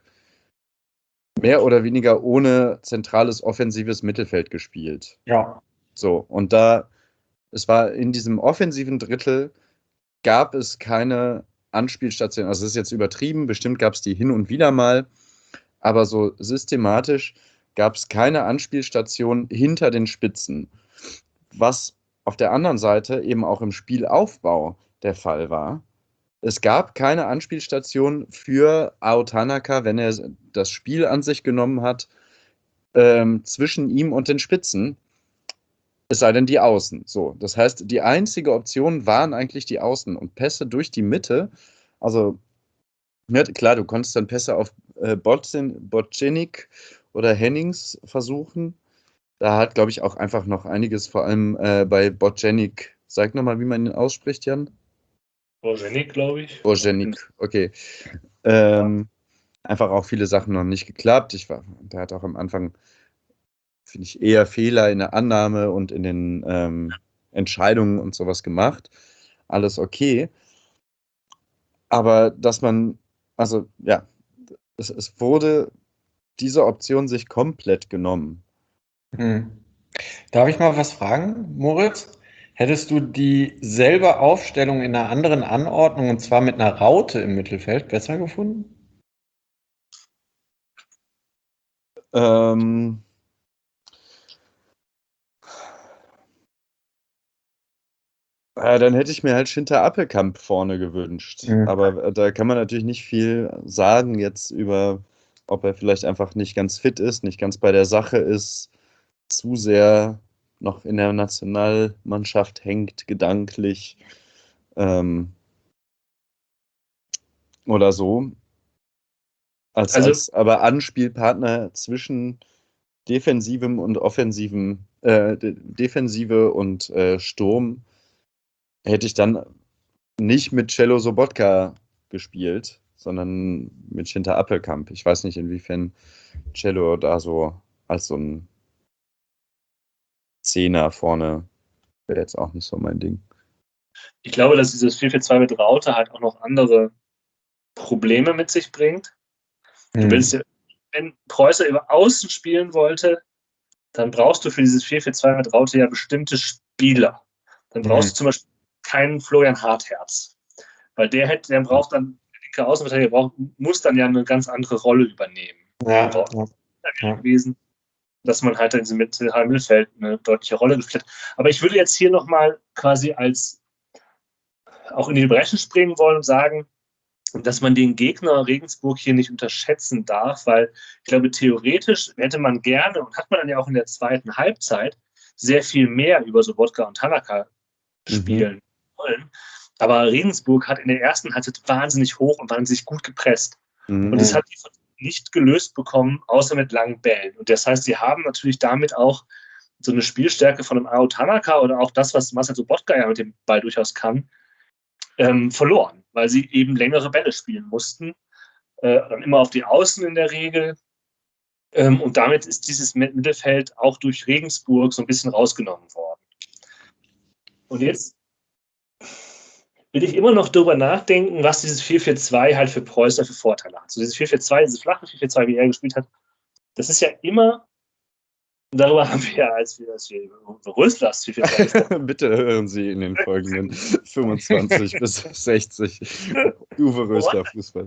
mehr oder weniger ohne zentrales offensives Mittelfeld gespielt. Ja. So, und da, es war in diesem offensiven Drittel, gab es keine Anspielstation. Also, das ist jetzt übertrieben, bestimmt gab es die hin und wieder mal, aber so systematisch gab es keine Anspielstation hinter den Spitzen. Was auf der anderen Seite eben auch im Spielaufbau der Fall war. Es gab keine Anspielstation für Ao Tanaka, wenn er das Spiel an sich genommen hat, ähm, zwischen ihm und den Spitzen. Es sei denn die Außen. So, das heißt, die einzige Option waren eigentlich die Außen und Pässe durch die Mitte. Also, ja, klar, du konntest dann Pässe auf äh, Botcenic oder Hennings versuchen. Da hat, glaube ich, auch einfach noch einiges, vor allem äh, bei Botcenic. Sag nochmal, wie man ihn ausspricht, Jan. Bojanic, glaube ich. Bojanic, okay. Ähm, einfach auch viele Sachen noch nicht geklappt. Ich war, der hat auch am Anfang, finde ich, eher Fehler in der Annahme und in den ähm, Entscheidungen und sowas gemacht. Alles okay. Aber dass man, also ja, es, es wurde diese Option sich komplett genommen. Hm. Darf ich mal was fragen, Moritz? Hättest du dieselbe Aufstellung in einer anderen Anordnung, und zwar mit einer Raute im Mittelfeld, besser gefunden? Ähm, äh, dann hätte ich mir halt Schinter Appelkamp vorne gewünscht. Mhm. Aber äh, da kann man natürlich nicht viel sagen jetzt über, ob er vielleicht einfach nicht ganz fit ist, nicht ganz bei der Sache ist, zu sehr noch in der Nationalmannschaft hängt, gedanklich. Ähm, oder so. Als, Also- als aber Anspielpartner zwischen defensivem und offensivem, äh, De- Defensive und äh, Sturm hätte ich dann nicht mit Cello Sobotka gespielt, sondern mit Schinter Appelkamp. Ich weiß nicht, inwiefern Cello da so als so ein Zehner vorne wäre jetzt auch nicht so mein Ding. Ich glaube, dass dieses vier vier zwei mit Raute halt auch noch andere Probleme mit sich bringt. Du willst ja, wenn Preußer über Außen spielen wollte, dann brauchst du für dieses vier vier zwei mit Raute ja bestimmte Spieler. Dann brauchst Mhm. du zum Beispiel keinen Florian Hartherz. Weil der hätte, der braucht dann, der linke Außenverteidiger braucht, muss dann ja eine ganz andere Rolle übernehmen. Ja, Braucht ja, ja. gewesen, dass man halt in diesem zentralen Mittelfeld eine deutliche Rolle gespielt hat. Aber ich würde jetzt hier nochmal quasi als auch in die Brechen springen wollen und sagen, dass man den Gegner Regensburg hier nicht unterschätzen darf, weil ich glaube, theoretisch hätte man gerne und hat man dann ja auch in der zweiten Halbzeit sehr viel mehr über Sobotka und Tanaka spielen mhm. wollen. Aber Regensburg hat in der ersten Halbzeit wahnsinnig hoch und wahnsinnig gut gepresst. Mhm. Und das hat die nicht gelöst bekommen, außer mit langen Bällen. Und das heißt, sie haben natürlich damit auch so eine Spielstärke von einem Ao Tanaka oder auch das, was Marcel Sobotka ja mit dem Ball durchaus kann, ähm, verloren, weil sie eben längere Bälle spielen mussten. Äh, dann immer auf die Außen in der Regel. Ähm, und damit ist dieses Mittelfeld auch durch Regensburg so ein bisschen rausgenommen worden. Und jetzt will ich immer noch darüber nachdenken, was dieses vier vier zwei halt für Preußer für Vorteile hat. So dieses vier vier zwei, dieses flache vier vier zwei, wie er gespielt hat, das ist ja immer, und darüber haben wir ja, als wir, als wir über Röslers vier vier zwei gesprochen. Bitte hören Sie in den folgenden fünfundzwanzig bis sechzig Uwe Rösler Fußball.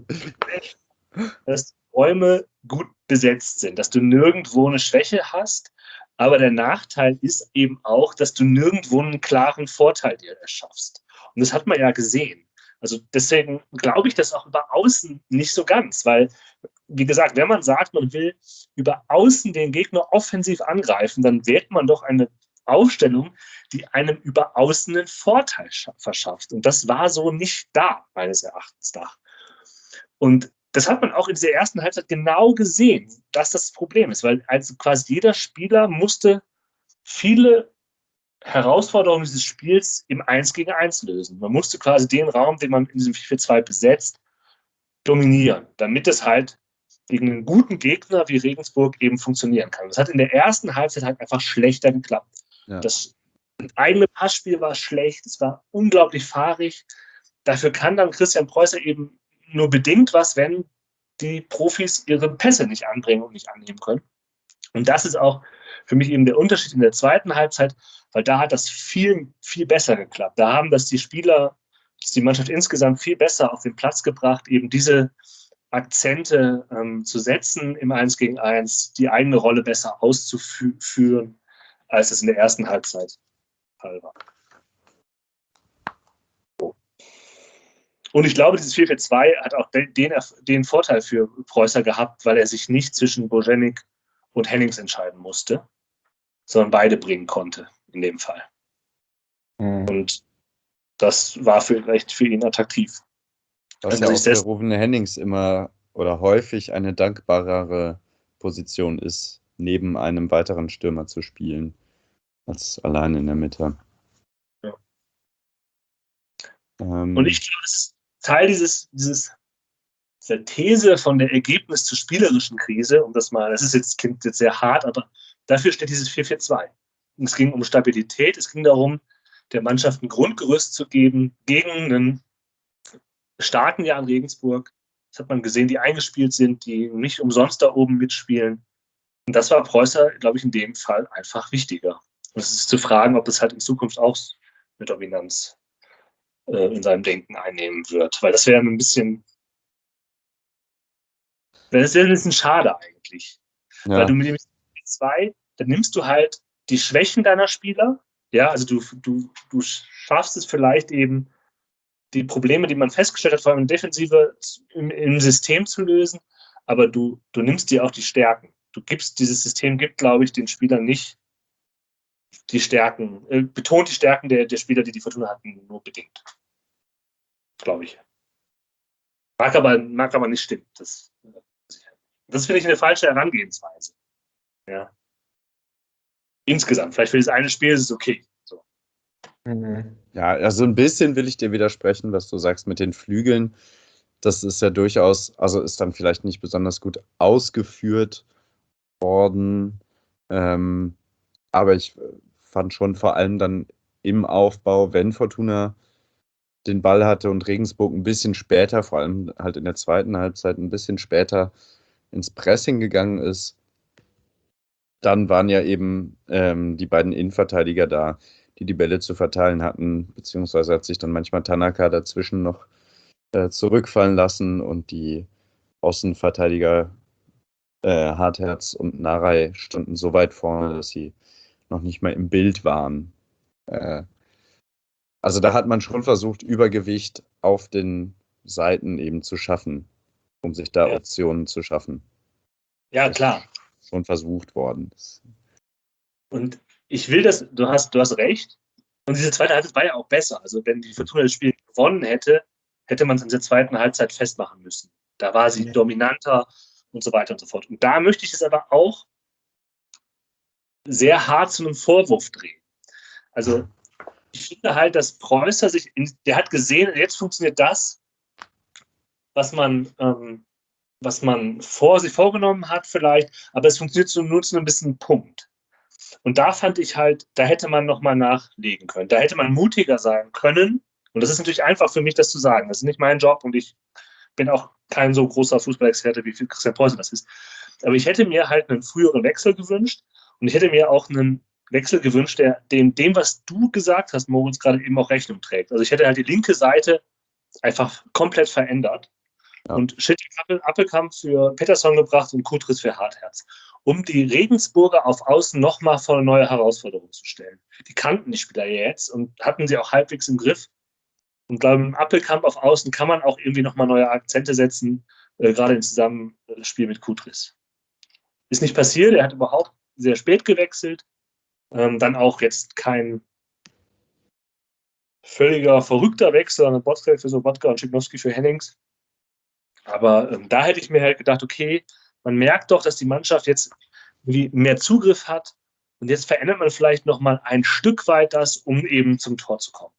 Dass Räume gut besetzt sind, dass du nirgendwo eine Schwäche hast, aber der Nachteil ist eben auch, dass du nirgendwo einen klaren Vorteil dir erschaffst. Und das hat man ja gesehen. Also deswegen glaube ich das auch über Außen nicht so ganz, weil, wie gesagt, wenn man sagt, man will über Außen den Gegner offensiv angreifen, dann wählt man doch eine Aufstellung, die einem über Außen einen Vorteil verschafft. Und das war so nicht da, meines Erachtens nach. Und das hat man auch in dieser ersten Halbzeit genau gesehen, dass das, das Problem ist, weil also quasi jeder Spieler musste viele Herausforderungen dieses Spiels im eins gegen eins lösen. Man musste quasi den Raum, den man in diesem vier vier zwei besetzt, dominieren, damit es halt gegen einen guten Gegner wie Regensburg eben funktionieren kann. Das hat in der ersten Halbzeit halt einfach schlechter geklappt. Ja. Das eigene Passspiel war schlecht, es war unglaublich fahrig. Dafür kann dann Christian Preußer eben nur bedingt was, wenn die Profis ihre Pässe nicht anbringen und nicht annehmen können. Und das ist auch für mich eben der Unterschied in der zweiten Halbzeit, weil da hat das viel, viel besser geklappt. Da haben das die Spieler, das die Mannschaft insgesamt viel besser auf den Platz gebracht, eben diese Akzente ähm, zu setzen im eins gegen eins, die eigene Rolle besser auszuführen, als es in der ersten Halbzeit Fall war. Und ich glaube, dieses vier vier zwei hat auch den, den Vorteil für Preußer gehabt, weil er sich nicht zwischen Boženik und Hennings entscheiden musste, sondern beide bringen konnte in dem Fall. Mhm. Und das war vielleicht für ihn attraktiv. Was ja auch für Ruven Hennings immer oder häufig eine dankbarere Position ist, neben einem weiteren Stürmer zu spielen, als allein in der Mitte. Ja. Ähm, Und ich glaube, das ist Teil dieses, dieses dieser These von der Ergebnis zur spielerischen Krise, um das mal, das ist jetzt, klingt jetzt sehr hart, aber dafür steht dieses vier vier zwei. Und es ging um Stabilität, es ging darum, der Mannschaft ein Grundgerüst zu geben gegen einen starken Jahr in Regensburg. Das hat man gesehen, die eingespielt sind, die nicht umsonst da oben mitspielen. Und das war Preußer, glaube ich, in dem Fall einfach wichtiger. Und es ist zu fragen, ob es halt in Zukunft auch eine Dominanz äh, in seinem Denken einnehmen wird. Weil das wäre ein bisschen Das wäre ein bisschen schade eigentlich. Ja. Weil du mit dem zwei, dann nimmst du halt die Schwächen deiner Spieler. Ja, also du, du, du schaffst es vielleicht eben, die Probleme, die man festgestellt hat, vor allem in der Defensive im, im System zu lösen, aber du, du nimmst dir auch die Stärken. Du gibst, dieses System gibt, glaube ich, den Spielern nicht die Stärken, äh, betont die Stärken der, der Spieler, die die Fortuna hatten, nur bedingt. glaube ich. Mag aber, mag aber nicht stimmen. Das, das finde ich eine falsche Herangehensweise. Ja. Insgesamt, vielleicht für das eine Spiel ist es okay. So. Mhm. Ja, also ein bisschen will ich dir widersprechen, was du sagst mit den Flügeln. Das ist ja durchaus, also ist dann vielleicht nicht besonders gut ausgeführt worden. Ähm, aber ich fand schon vor allem dann im Aufbau, wenn Fortuna den Ball hatte und Regensburg ein bisschen später, vor allem halt in der zweiten Halbzeit ein bisschen später ins Pressing gegangen ist, dann waren ja eben ähm, die beiden Innenverteidiger da, die die Bälle zu verteilen hatten, beziehungsweise hat sich dann manchmal Tanaka dazwischen noch äh, zurückfallen lassen und die Außenverteidiger äh, Hartherz und Narei standen so weit vorne, dass sie noch nicht mal im Bild waren. Äh, also da hat man schon versucht, Übergewicht auf den Seiten eben zu schaffen, um sich da Ja. Optionen zu schaffen. Ja, Das klar. ist schon versucht worden. Und ich will das, du hast, du hast recht. Und diese zweite Halbzeit war ja auch besser. Also wenn die Fortuna das Spiel gewonnen hätte, hätte man es in der zweiten Halbzeit festmachen müssen. Da war sie Ja. dominanter und so weiter und so fort. Und da möchte ich es aber auch sehr hart zu einem Vorwurf drehen. Also ich finde halt, dass Preußer sich, in, der hat gesehen, jetzt funktioniert das, was man, ähm, was man vor sich vorgenommen hat vielleicht, aber es funktioniert so, nur zu einem bisschen Punkt. Und da fand ich halt, da hätte man nochmal nachlegen können. Da hätte man mutiger sein können. Und das ist natürlich einfach für mich, das zu sagen. Das ist nicht mein Job und ich bin auch kein so großer Fußballexperte, wie Christian Preußen das ist. Aber ich hätte mir halt einen früheren Wechsel gewünscht und ich hätte mir auch einen Wechsel gewünscht, der dem, dem was du gesagt hast, Moritz, gerade eben auch Rechnung trägt. Also ich hätte halt die linke Seite einfach komplett verändert Ja. und Schittig-Appelkamp für Pettersson gebracht und Kutris für Hartherz, um die Regensburger auf Außen nochmal vor eine neue Herausforderung zu stellen. Die kannten die Spieler jetzt und hatten sie auch halbwegs im Griff. Und beim Appelkamp auf Außen kann man auch irgendwie nochmal neue Akzente setzen, äh, gerade im Zusammenspiel mit Kutris. Ist nicht passiert, er hat überhaupt sehr spät gewechselt. Ähm, dann auch jetzt kein völliger verrückter Wechsel, sondern Botzfeld für Sobotka und Schipnowski für Hennings. Aber ähm, da hätte ich mir halt gedacht, okay, man merkt doch, dass die Mannschaft jetzt irgendwie mehr Zugriff hat und jetzt verändert man vielleicht nochmal ein Stück weit das, um eben zum Tor zu kommen.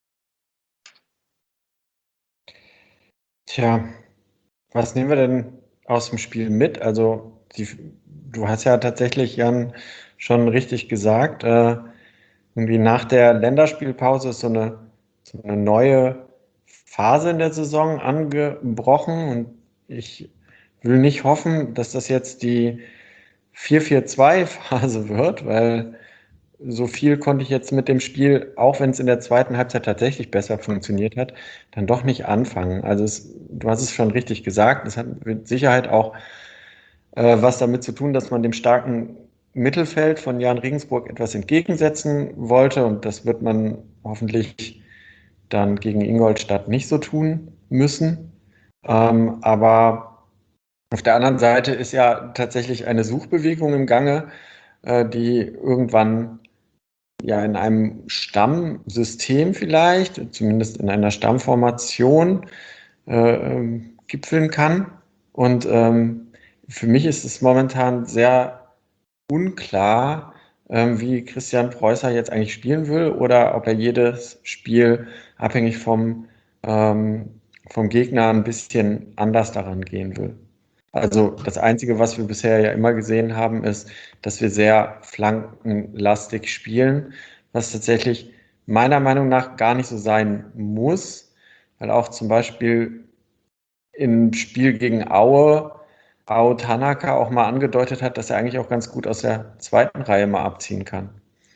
Tja, was nehmen wir denn aus dem Spiel mit? Also, die, du hast ja tatsächlich, Jan, schon richtig gesagt, äh, irgendwie nach der Länderspielpause ist so eine, so eine neue Phase in der Saison angebrochen und ich will nicht hoffen, dass das jetzt die vier vier zwei Phase wird, weil so viel konnte ich jetzt mit dem Spiel, auch wenn es in der zweiten Halbzeit tatsächlich besser funktioniert hat, dann doch nicht anfangen. Also es, du hast es schon richtig gesagt, es hat mit Sicherheit auch äh, was damit zu tun, dass man dem starken Mittelfeld von Jan Regensburg etwas entgegensetzen wollte und das wird man hoffentlich dann gegen Ingolstadt nicht so tun müssen. Ähm, aber auf der anderen Seite ist ja tatsächlich eine Suchbewegung im Gange, äh, die irgendwann ja in einem Stammsystem vielleicht, zumindest in einer Stammformation, äh, ähm, gipfeln kann. Und ähm, für mich ist es momentan sehr unklar, ähm, wie Christian Preußer jetzt eigentlich spielen will oder ob er jedes Spiel abhängig vom, ähm, vom Gegner ein bisschen anders daran gehen will. Also das Einzige, was wir bisher ja immer gesehen haben, ist, dass wir sehr flankenlastig spielen, was tatsächlich meiner Meinung nach gar nicht so sein muss, weil auch zum Beispiel im Spiel gegen Aue Ao Tanaka auch mal angedeutet hat, dass er eigentlich auch ganz gut aus der zweiten Reihe mal abziehen kann.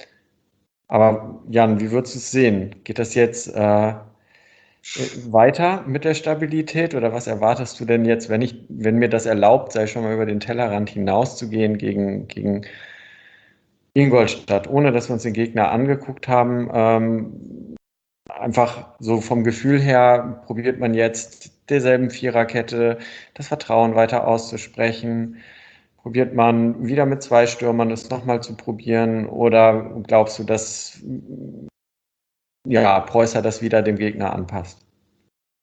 Aber Jan, wie würdest du es sehen? Geht das jetzt äh, weiter mit der Stabilität oder was erwartest du denn jetzt, wenn ich, wenn mir das erlaubt sei, schon mal über den Tellerrand hinauszugehen gegen, gegen Ingolstadt, ohne dass wir uns den Gegner angeguckt haben? Ähm, einfach so vom Gefühl her probiert man jetzt derselben Viererkette das Vertrauen weiter auszusprechen. Probiert man wieder mit zwei Stürmern es nochmal zu probieren oder glaubst du, dass ja, Preußer das wieder dem Gegner anpasst?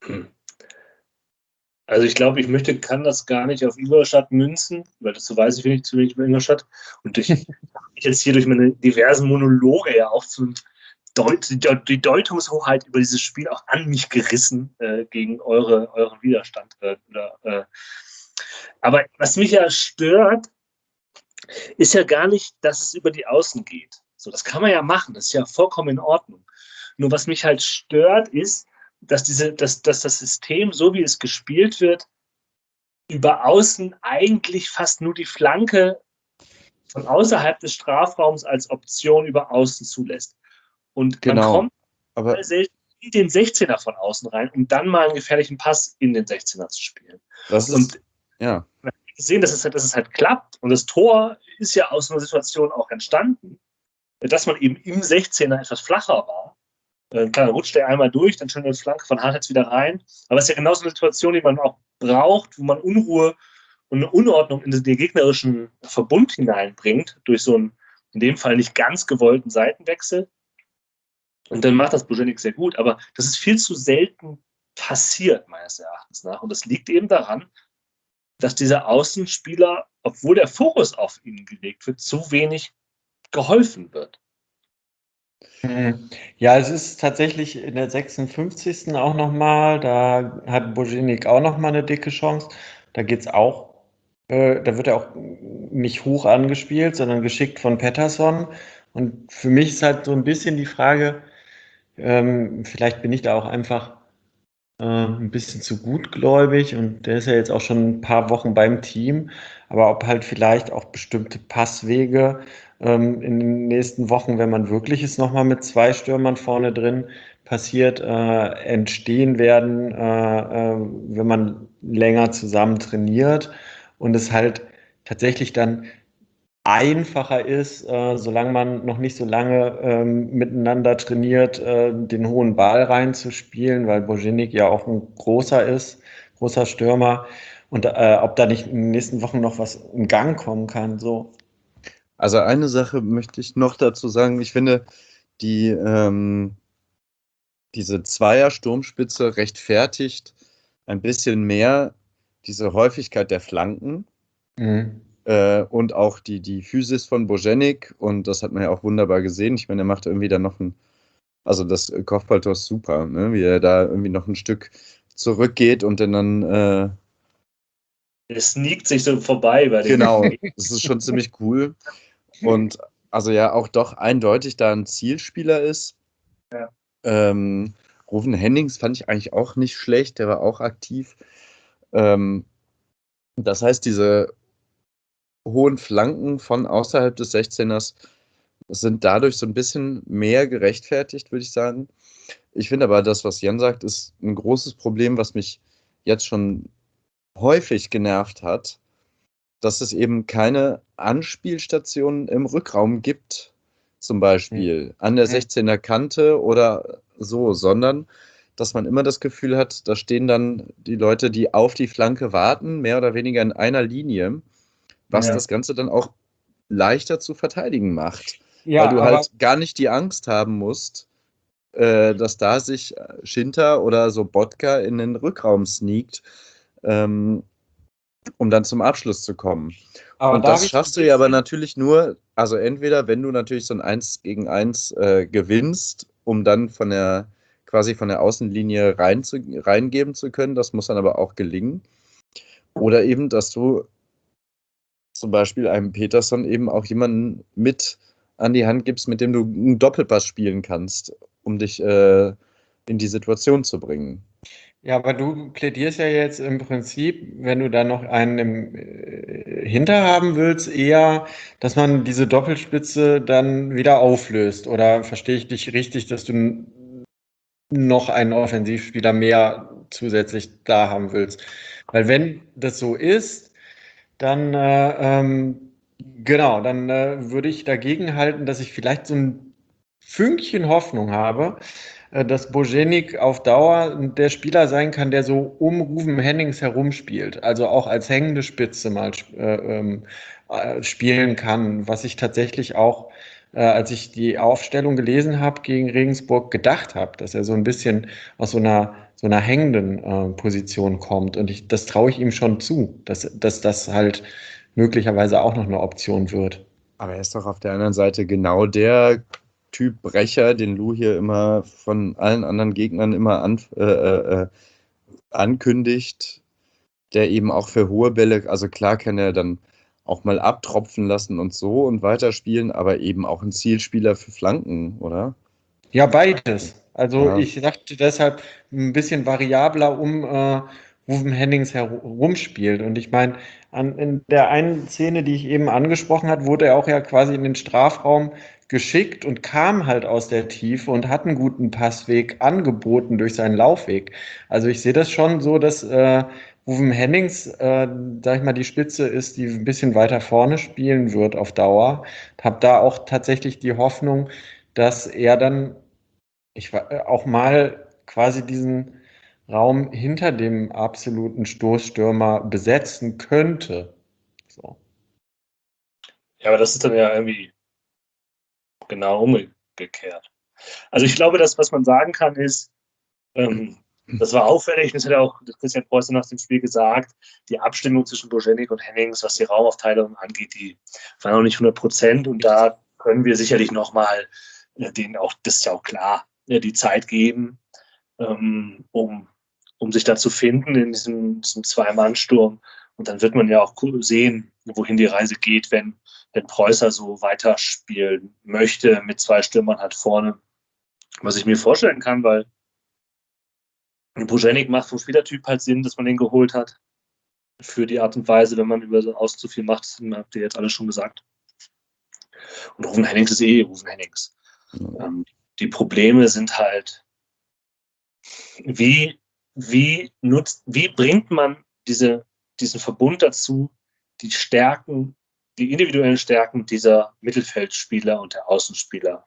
Hm. Also ich glaube, ich möchte, kann das gar nicht auf Ingolstadt münzen, weil dazu weiß ich wenig zu wenig über Ingolstadt. Und ich, ich jetzt hier durch meine diversen Monologe ja auch zu Deut die Deutungshoheit über dieses Spiel auch an mich gerissen äh, gegen eure, euren Widerstand. Äh, oder, äh. Aber was mich ja stört, ist ja gar nicht, dass es über die Außen geht. So, das kann man ja machen, das ist ja vollkommen in Ordnung. Nur was mich halt stört, ist, dass, diese, dass, dass das System, so wie es gespielt wird, über Außen eigentlich fast nur die Flanke von außerhalb des Strafraums als Option über Außen zulässt. Und man Genau. kommt Aber selten in den sechzehner von außen rein, um dann mal einen gefährlichen Pass in den sechzehner zu spielen. das ist, Und ja, wir sehen, dass es, halt, dass es halt klappt. Und das Tor ist ja aus einer Situation auch entstanden, dass man eben im sechzehner etwas flacher war. Äh, klar, dann rutscht der einmal durch, dann schon eine Flanke von Hartz wieder rein. Aber es ist ja genau so eine Situation, die man auch braucht, wo man Unruhe und eine Unordnung in den gegnerischen Verbund hineinbringt, durch so einen, in dem Fall nicht ganz gewollten Seitenwechsel. Und dann macht das Boženík sehr gut. Aber das ist viel zu selten passiert, meines Erachtens nach. Und das liegt eben daran, dass dieser Außenspieler, obwohl der Fokus auf ihn gelegt wird, zu wenig geholfen wird. Ja, es ist tatsächlich in der sechsundfünfzigsten auch nochmal, da hat Boženík auch nochmal eine dicke Chance. Da geht's auch, äh, da wird er auch nicht hoch angespielt, sondern geschickt von Pettersson. Und für mich ist halt so ein bisschen die Frage, ähm, vielleicht bin ich da auch einfach äh, ein bisschen zu gutgläubig und der ist ja jetzt auch schon ein paar Wochen beim Team, aber ob halt vielleicht auch bestimmte Passwege ähm, in den nächsten Wochen, wenn man wirklich es nochmal mit zwei Stürmern vorne drin passiert, äh, entstehen werden, äh, äh, wenn man länger zusammen trainiert und es halt tatsächlich dann einfacher ist, äh, solange man noch nicht so lange ähm, miteinander trainiert, äh, den hohen Ball reinzuspielen, weil Boženík ja auch ein großer ist, großer Stürmer. Und äh, ob da nicht in den nächsten Wochen noch was in Gang kommen kann, so. also eine Sache möchte ich noch dazu sagen. Ich finde, die, ähm, diese Zweier-Sturmspitze rechtfertigt ein bisschen mehr diese Häufigkeit der Flanken. Mhm. Äh, und auch die, die Physis von Boženík, und das hat man ja auch wunderbar gesehen. Ich meine, er macht irgendwie dann noch ein, also das Kopfballtor ist super, ne? Wie er da irgendwie noch ein Stück zurückgeht und dann, dann äh, Er sneakt sich so vorbei bei den. genau, das ist schon ziemlich cool. Und also ja, auch doch eindeutig da ein Zielspieler ist. Ja. Ähm, Ruven Hennings fand ich eigentlich auch nicht schlecht, der war auch aktiv. Ähm, das heißt, diese hohen Flanken von außerhalb des sechzehners sind dadurch so ein bisschen mehr gerechtfertigt, würde ich sagen. Ich finde aber, das, was Jan sagt, ist ein großes Problem, was mich jetzt schon häufig genervt hat, dass es eben keine Anspielstationen im Rückraum gibt, zum Beispiel an der sechzehner Kante oder so, sondern dass man immer das Gefühl hat, da stehen dann die Leute, die auf die Flanke warten, mehr oder weniger in einer Linie, was Ja. das Ganze dann auch leichter zu verteidigen macht. Ja, weil du aber halt gar nicht die Angst haben musst, äh, dass da sich Schinter oder so Botka in den Rückraum sneakt, ähm, um dann zum Abschluss zu kommen. aber Und da hab das ich so ein schaffst du ja aber bisschen- natürlich nur, also entweder wenn du natürlich so ein eins gegen eins äh, gewinnst, um dann von der quasi von der Außenlinie rein zu, reingeben zu können, das muss dann aber auch gelingen. Oder eben, dass du zum Beispiel einem Petersson eben auch jemanden mit an die Hand gibst, mit dem du einen Doppelpass spielen kannst, um dich äh, in die Situation zu bringen. Ja, aber du plädierst ja jetzt im Prinzip, wenn du da noch einen im äh, Hinter haben willst, eher, dass man diese Doppelspitze dann wieder auflöst. Oder verstehe ich dich richtig, dass du n- noch einen Offensivspieler mehr zusätzlich da haben willst? Weil wenn das so ist, dann äh, ähm, genau, dann äh, würde ich dagegen halten, dass ich vielleicht so ein Fünkchen Hoffnung habe, äh, dass Boženík auf Dauer der Spieler sein kann, der so um Ruven Hennings herumspielt, also auch als hängende Spitze mal äh, ähm, äh, spielen kann, was ich tatsächlich auch, äh, als ich die Aufstellung gelesen habe gegen Regensburg, gedacht habe, dass er so ein bisschen aus so einer so einer hängenden äh, Position kommt. Und ich, das traue ich ihm schon zu, dass, dass das halt möglicherweise auch noch eine Option wird. Aber er ist doch auf der anderen Seite genau der Typ Brecher, den Lou hier immer von allen anderen Gegnern immer an, äh, äh, ankündigt, der eben auch für hohe Bälle, also klar kann er dann auch mal abtropfen lassen und so und weiterspielen, aber eben auch ein Zielspieler für Flanken, oder? Ja, beides. Also Ja. ich dachte deshalb ein bisschen variabler um äh, Ruven Hennings herumspielt. Und ich meine, an, in der einen Szene, die ich eben angesprochen habe, wurde er auch ja quasi in den Strafraum geschickt und kam halt aus der Tiefe und hat einen guten Passweg angeboten durch seinen Laufweg. Also ich sehe das schon so, dass äh, Ruven Hennings, äh, sag ich mal, die Spitze ist, die ein bisschen weiter vorne spielen wird auf Dauer. Habe da auch tatsächlich die Hoffnung, dass er dann ich war äh, auch mal quasi diesen Raum hinter dem absoluten Stoßstürmer besetzen könnte. So. Ja, aber das ist dann ja irgendwie genau umgekehrt. Also ich glaube, das, was man sagen kann, ist, ähm, das war auffällig, das hat ja auch Christian Preußer nach dem Spiel gesagt, die Abstimmung zwischen Boženik und Hennings, was die Raumaufteilung angeht, die war noch nicht hundert Prozent und da können wir sicherlich nochmal äh, denen auch, das ist ja auch klar, äh, die Zeit geben, ähm, um, um sich da zu finden in diesem, diesem Zwei-Mann-Sturm. Und dann wird man ja auch sehen, wohin die Reise geht, wenn, wenn Preußer so weiterspielen möchte mit zwei Stürmern halt vorne. Was ich mir vorstellen kann, weil Boženik macht vom Spielertyp halt Sinn, dass man den geholt hat. Für die Art und Weise, wenn man über so aus zu viel macht, das habt ihr jetzt alles schon gesagt. Und Ruven Hennings ist eh Ruven Hennings. Ja. Ähm, die Probleme sind halt, wie, wie, nutzt, wie bringt man diese, diesen Verbund dazu, die Stärken, die individuellen Stärken dieser Mittelfeldspieler und der Außenspieler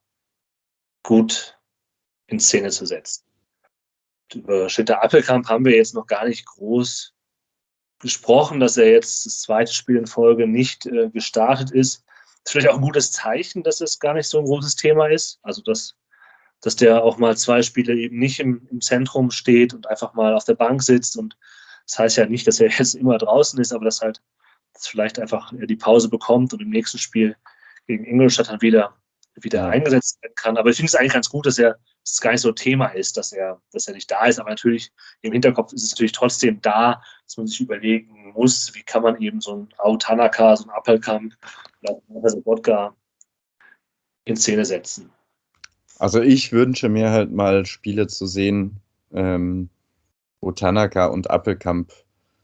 gut in Szene zu setzen. Über Schinter Appelkamp haben wir jetzt noch gar nicht groß gesprochen, dass er jetzt das zweite Spiel in Folge nicht äh, gestartet ist. Das ist vielleicht auch ein gutes Zeichen, dass es gar nicht so ein großes Thema ist. Also, dass, dass der auch mal zwei Spiele eben nicht im, im Zentrum steht und einfach mal auf der Bank sitzt. Und das heißt ja nicht, dass er jetzt immer draußen ist, aber dass halt dass vielleicht einfach er die Pause bekommt und im nächsten Spiel gegen Ingolstadt dann wieder, wieder ja. eingesetzt werden kann. Aber ich finde es eigentlich ganz gut, dass er dass es gar nicht so ein Thema ist, dass er, dass er nicht da ist. Aber natürlich im Hinterkopf ist es natürlich trotzdem da, dass man sich überlegen muss, wie kann man eben so ein Ao Tanaka, so ein Appelkamp oder so Wodka in Szene setzen. Also ich wünsche mir halt mal Spiele zu sehen, ähm, wo Tanaka und Appelkamp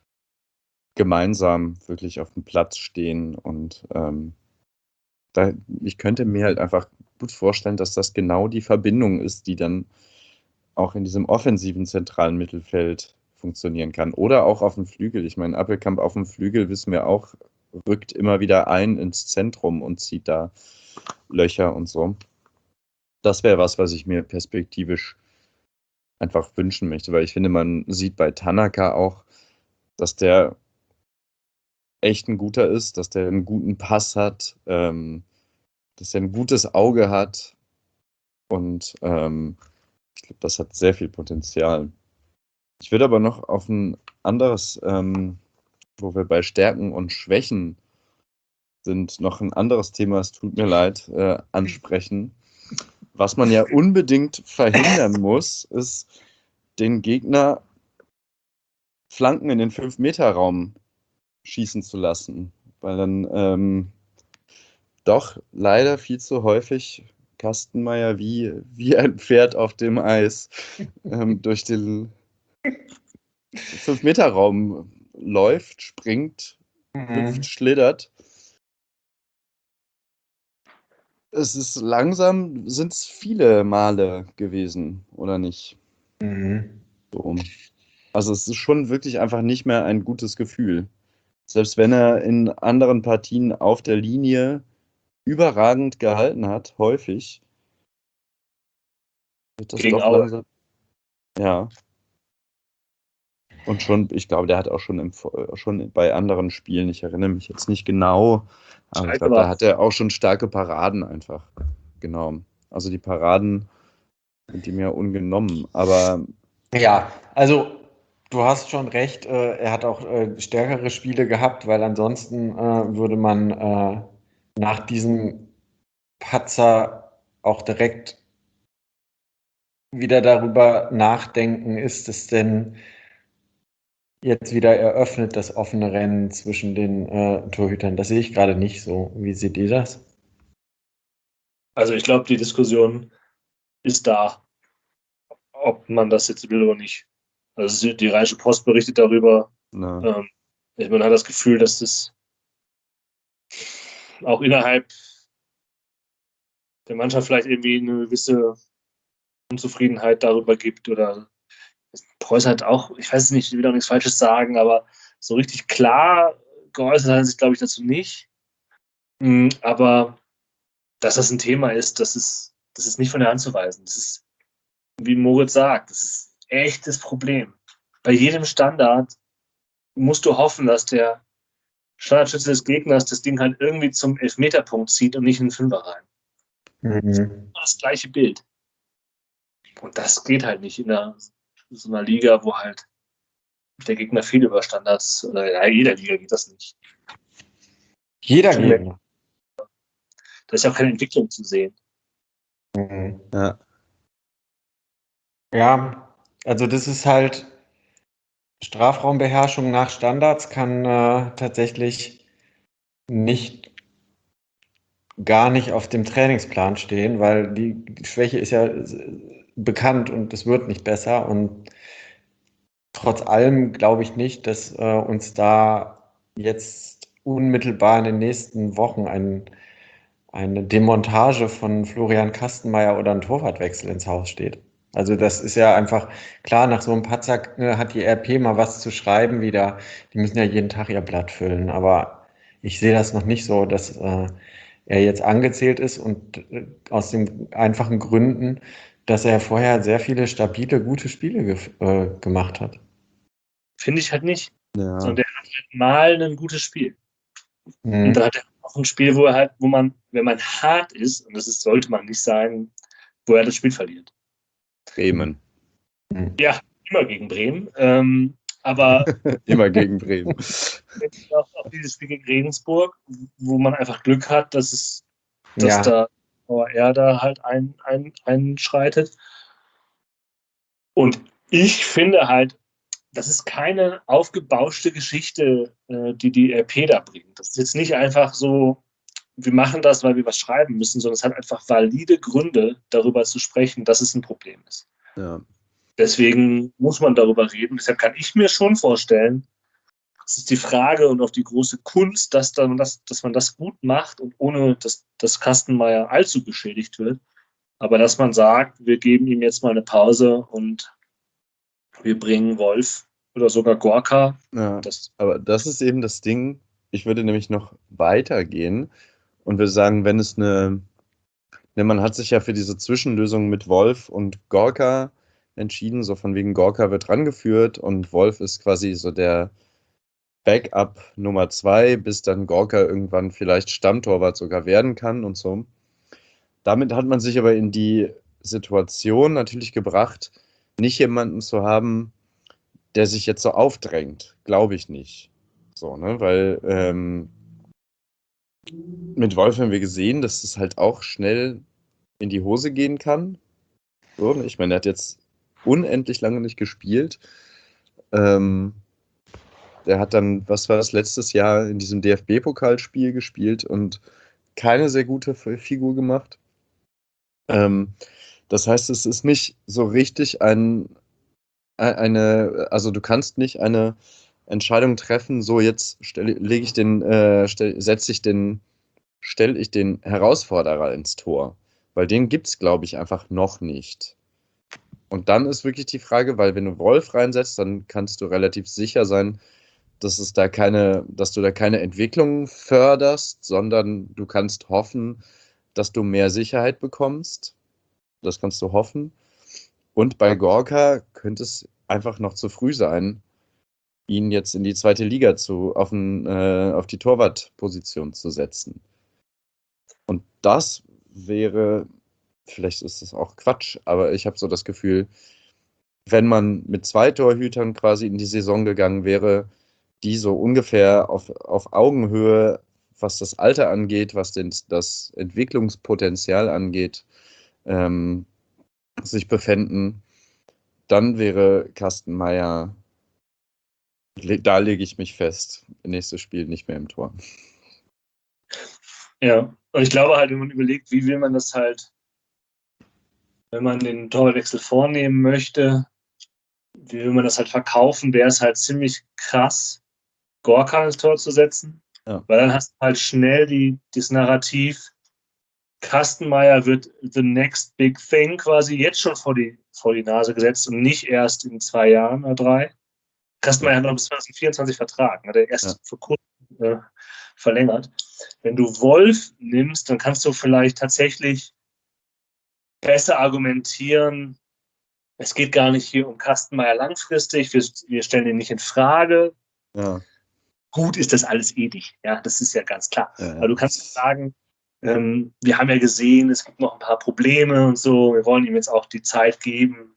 gemeinsam wirklich auf dem Platz stehen und ähm, da, ich könnte mir halt einfach gut vorstellen, dass das genau die Verbindung ist, die dann auch in diesem offensiven zentralen Mittelfeld funktionieren kann. Oder auch auf dem Flügel. Ich meine, Appelkamp auf dem Flügel, wissen wir auch, rückt immer wieder ein ins Zentrum und zieht da Löcher und so. Das wäre was, was ich mir perspektivisch einfach wünschen möchte, weil ich finde, man sieht bei Tanaka auch, dass der echt ein guter ist, dass der einen guten Pass hat, ähm, dass er ein gutes Auge hat und ähm, ich glaube, das hat sehr viel Potenzial. Ich würde aber noch auf ein anderes, ähm, wo wir bei Stärken und Schwächen sind, noch ein anderes Thema, es tut mir leid, äh, ansprechen. Was man ja unbedingt verhindern muss, ist, den Gegner Flanken in den fünf Meter Raum schießen zu lassen, weil dann ähm, doch leider viel zu häufig Kastenmeier wie, wie ein Pferd auf dem Eis ähm, durch den fünf Meter Raum läuft, springt, hüpft, mhm. schlittert. Es ist langsam, sind es viele Male gewesen, oder nicht? Mhm. So. Also es ist schon wirklich einfach nicht mehr ein gutes Gefühl. Selbst wenn er in anderen Partien auf der Linie überragend gehalten hat, häufig, wird das Gegen doch Aue. langsam. Ja. Und schon, ich glaube, der hat auch schon, im, schon bei anderen Spielen, ich erinnere mich jetzt nicht genau, aber Schalke ich glaube, da hat er auch schon starke Paraden einfach. Genau. Also die Paraden sind ihm ja ungenommen. Aber Ja, also du hast schon recht, äh, er hat auch äh, stärkere Spiele gehabt, weil ansonsten äh, würde man äh, nach diesem Patzer auch direkt wieder darüber nachdenken, ist es denn jetzt wieder eröffnet, das offene Rennen zwischen den äh, Torhütern? Das sehe ich gerade nicht so. Wie seht ihr das? Also ich glaube, die Diskussion ist da, ob man das jetzt will oder nicht. Also die Rheinische Post berichtet darüber. Na, Ähm, man hat das Gefühl, dass das auch innerhalb der Mannschaft vielleicht irgendwie eine gewisse Unzufriedenheit darüber gibt. Oder Preuß hat auch, ich weiß nicht, ich will auch nichts Falsches sagen, aber so richtig klar geäußert hat er sich, glaube ich, dazu nicht. Mm, Aber dass das ein Thema ist, das ist, das ist nicht von der Hand zu weisen. Das ist, wie Moritz sagt, das ist echtes Problem. Bei jedem Standard musst du hoffen, dass der Standardschütze des Gegners das Ding halt irgendwie zum Elfmeterpunkt zieht und nicht in den Fünfer rein. Mhm. Das gleiche Bild. Und das geht halt nicht in einer, so einer Liga, wo halt der Gegner viel über Standards, oder ja, jeder Liga geht das nicht. Jeder Schon Gegner. Da ist ja auch keine Entwicklung zu sehen. Mhm. ja. Ja, also das ist halt Strafraumbeherrschung nach Standards kann äh, tatsächlich nicht gar nicht auf dem Trainingsplan stehen, weil die, die Schwäche ist ja äh, bekannt und es wird nicht besser. Und trotz allem glaube ich nicht, dass äh, uns da jetzt unmittelbar in den nächsten Wochen ein, eine Demontage von Florian Kastenmeier oder ein Torwartwechsel ins Haus steht. Also das ist ja einfach klar, nach so einem Patzer äh, hat die R P mal was zu schreiben wieder. Die müssen ja jeden Tag ihr Blatt füllen. Aber ich sehe das noch nicht so, dass äh, er jetzt angezählt ist und äh, aus den einfachen Gründen, dass er vorher sehr viele stabile, gute Spiele gef- äh, gemacht hat. Finde ich halt nicht. Ja. Sondern der hat halt mal ein gutes Spiel. Und Mhm. dann hat er auch ein Spiel, wo er halt, wo man, wenn man hart ist, und das ist, sollte man nicht sagen, wo er das Spiel verliert. Bremen. Mhm. Ja, immer gegen Bremen. Ähm, aber Immer gegen Bremen. auch, auch dieses Spiel gegen Regensburg, wo man einfach Glück hat, dass es, dass Ja, da V R da halt ein, ein, einschreitet. Und ich finde halt, das ist keine aufgebauschte Geschichte, äh, die die R P da bringt. Das ist jetzt nicht einfach so, wir machen das, weil wir was schreiben müssen, sondern es hat einfach valide Gründe, darüber zu sprechen, dass es ein Problem ist. Ja. Deswegen muss man darüber reden. Deshalb kann ich mir schon vorstellen, es ist die Frage und auch die große Kunst, dass, dann das, dass man das gut macht und ohne, dass, dass Kastenmeier allzu beschädigt wird. Aber dass man sagt, wir geben ihm jetzt mal eine Pause und wir bringen Wolf oder sogar Gorka. Ja, Das, aber das ist eben das Ding. Ich würde nämlich noch weitergehen und würde sagen, wenn es eine, ne, man hat sich ja für diese Zwischenlösung mit Wolf und Gorka entschieden, so von wegen Gorka wird rangeführt und Wolf ist quasi so der Backup Nummer zwei, bis dann Gorka irgendwann vielleicht Stammtorwart sogar werden kann und so. Damit hat man sich aber in die Situation natürlich gebracht, nicht jemanden zu haben, der sich jetzt so aufdrängt. Glaube ich nicht. So, ne? Weil ähm, mit Wolf haben wir gesehen, dass es halt auch schnell in die Hose gehen kann. So, ne? Ich meine, er hat jetzt unendlich lange nicht gespielt. Ähm, der hat dann, was war das, letztes Jahr in diesem D F B-Pokalspiel gespielt und keine sehr gute Figur gemacht. Ähm, das heißt, es ist nicht so richtig ein, eine, also du kannst nicht eine Entscheidung treffen, so jetzt stelle, lege ich den, äh, stell, setze ich den, stelle ich den Herausforderer ins Tor. Weil den gibt es, glaube ich, einfach noch nicht. Und dann ist wirklich die Frage, weil wenn du Wolf reinsetzt, dann kannst du relativ sicher sein, dass es da keine, dass du da keine Entwicklung förderst, sondern du kannst hoffen, dass du mehr Sicherheit bekommst. Das kannst du hoffen. Und bei Gorka könnte es einfach noch zu früh sein, ihn jetzt in die zweite Liga zu, auf, ein, äh, auf die Torwartposition zu setzen. Und das wäre, vielleicht ist das auch Quatsch, aber ich habe so das Gefühl, wenn man mit zwei Torhütern quasi in die Saison gegangen wäre, die so ungefähr auf, auf Augenhöhe, was das Alter angeht, was den, das Entwicklungspotenzial angeht, ähm, sich befänden, dann wäre Kastenmeier, da lege ich mich fest, nächstes Spiel nicht mehr im Tor. Ja, und ich glaube halt, wenn man überlegt, wie will man das halt, wenn man den Torwechsel vornehmen möchte, wie will man das halt verkaufen, wäre es halt ziemlich krass, Gorka ins Tor zu setzen. Ja. Weil dann hast du halt schnell die, das Narrativ, Kastenmeier wird the next big thing quasi jetzt schon vor die, vor die Nase gesetzt und nicht erst in zwei Jahren oder drei. Kastenmeier hat noch bis zwanzig vierundzwanzig Vertrag, hat er erst Ja. vor kurzem äh, verlängert. Wenn du Wolf nimmst, dann kannst du vielleicht tatsächlich besser argumentieren, es geht gar nicht hier um Kastenmeier langfristig, wir, wir stellen ihn nicht in Frage. Ja. Gut ist das alles ewig, ja, das ist ja ganz klar. Ja, ja. Aber du kannst sagen, ähm, wir haben ja gesehen, es gibt noch ein paar Probleme und so, wir wollen ihm jetzt auch die Zeit geben,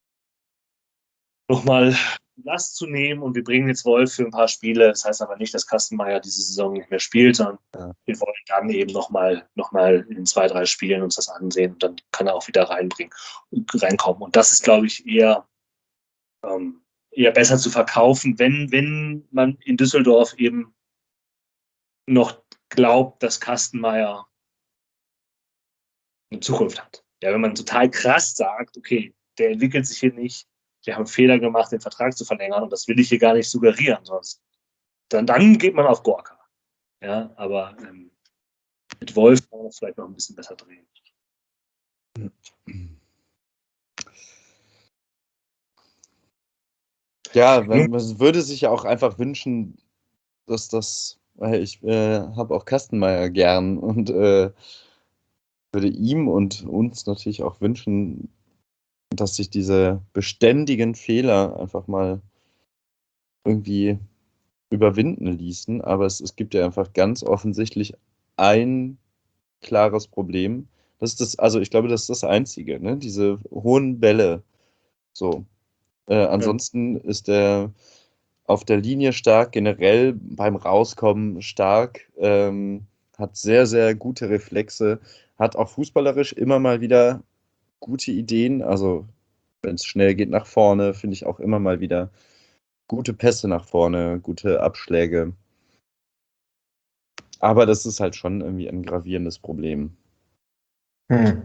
nochmal Last zu nehmen und wir bringen jetzt Wolf für ein paar Spiele. Das heißt aber nicht, dass Kastenmeier diese Saison nicht mehr spielt, sondern Ja. wir wollen dann eben nochmal noch mal in zwei, drei Spielen uns das ansehen und dann kann er auch wieder reinbringen, reinkommen. Und das ist, glaube ich, eher, ähm, eher besser zu verkaufen, wenn, wenn man in Düsseldorf eben noch glaubt, dass Kastenmeier eine Zukunft hat. Ja, wenn man total krass sagt, okay, der entwickelt sich hier nicht, wir haben Fehler gemacht, den Vertrag zu verlängern und das will ich hier gar nicht suggerieren, sonst dann, dann geht man auf Gorka. Ja, aber ähm, mit Wolf kann man das vielleicht noch ein bisschen besser drehen. Ja, man, man würde sich ja auch einfach wünschen, dass das, weil ich äh, habe auch Kastenmeier gern und äh, würde ihm und uns natürlich auch wünschen, dass sich diese beständigen Fehler einfach mal irgendwie überwinden ließen. Aber es, es gibt ja einfach ganz offensichtlich ein klares Problem. Das ist das, also ich glaube, das ist das Einzige, ne? Diese hohen Bälle. So. Äh, ansonsten ja. ist er auf der Linie stark, generell beim Rauskommen stark, ähm, hat sehr, sehr gute Reflexe, hat auch fußballerisch immer mal wieder gute Ideen, also wenn es schnell geht nach vorne, finde ich auch immer mal wieder gute Pässe nach vorne, gute Abschläge. Aber das ist halt schon irgendwie ein gravierendes Problem. Hm.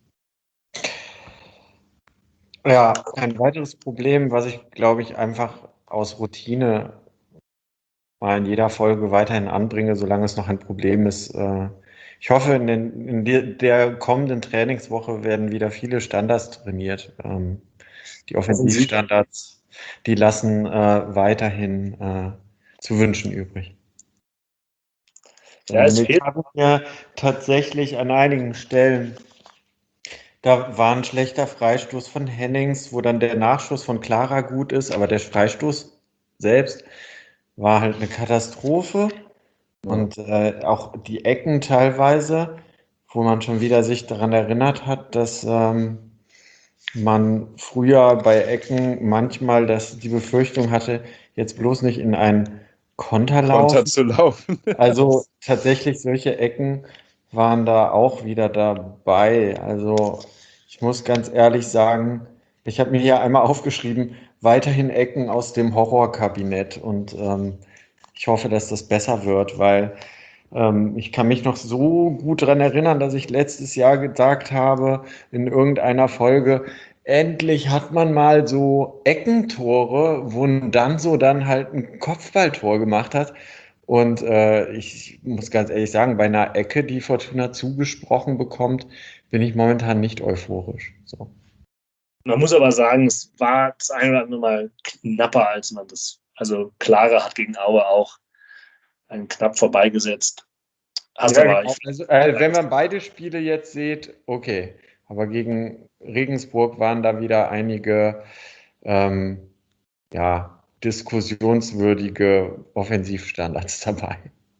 Ja, ein weiteres Problem, was ich, glaube ich, einfach aus Routine mal in jeder Folge weiterhin anbringe, solange es noch ein Problem ist. Äh, ich hoffe, in, den, in der, der kommenden Trainingswoche werden wieder viele Standards trainiert. Ähm, die Offensivstandards, die lassen äh, weiterhin äh, zu wünschen übrig. Ja, es ich fehlt. habe mir tatsächlich an einigen Stellen, da war ein schlechter Freistoß von Hennings, wo dann der Nachschuss von Clara gut ist, aber der Freistoß selbst war halt eine Katastrophe. Ja. Und äh, auch die Ecken teilweise, wo man schon wieder sich daran erinnert hat, dass ähm, man früher bei Ecken manchmal das, die Befürchtung hatte, jetzt bloß nicht in einen Konter laufen. Konter zu laufen. Also tatsächlich solche Ecken waren da auch wieder dabei. Also ich muss ganz ehrlich sagen, ich habe mir hier einmal aufgeschrieben, weiterhin Ecken aus dem Horrorkabinett und ähm, ich hoffe, dass das besser wird, weil ähm, ich kann mich noch so gut daran erinnern, dass ich letztes Jahr gesagt habe in irgendeiner Folge, endlich hat man mal so Eckentore, wo dann so dann halt ein Kopfballtor gemacht hat. Und äh, ich muss ganz ehrlich sagen, bei einer Ecke, die Fortuna zugesprochen bekommt, bin ich momentan nicht euphorisch. So. Man muss aber sagen, es war das eine oder andere Mal knapper, als man das. Also Clara hat gegen Aue auch einen knapp vorbeigesetzt. Hast Ja, aber genau. Also, äh, wenn man beide Spiele jetzt sieht, okay. Aber gegen Regensburg waren da wieder einige ähm, ja, diskussionswürdige Offensivstandards dabei.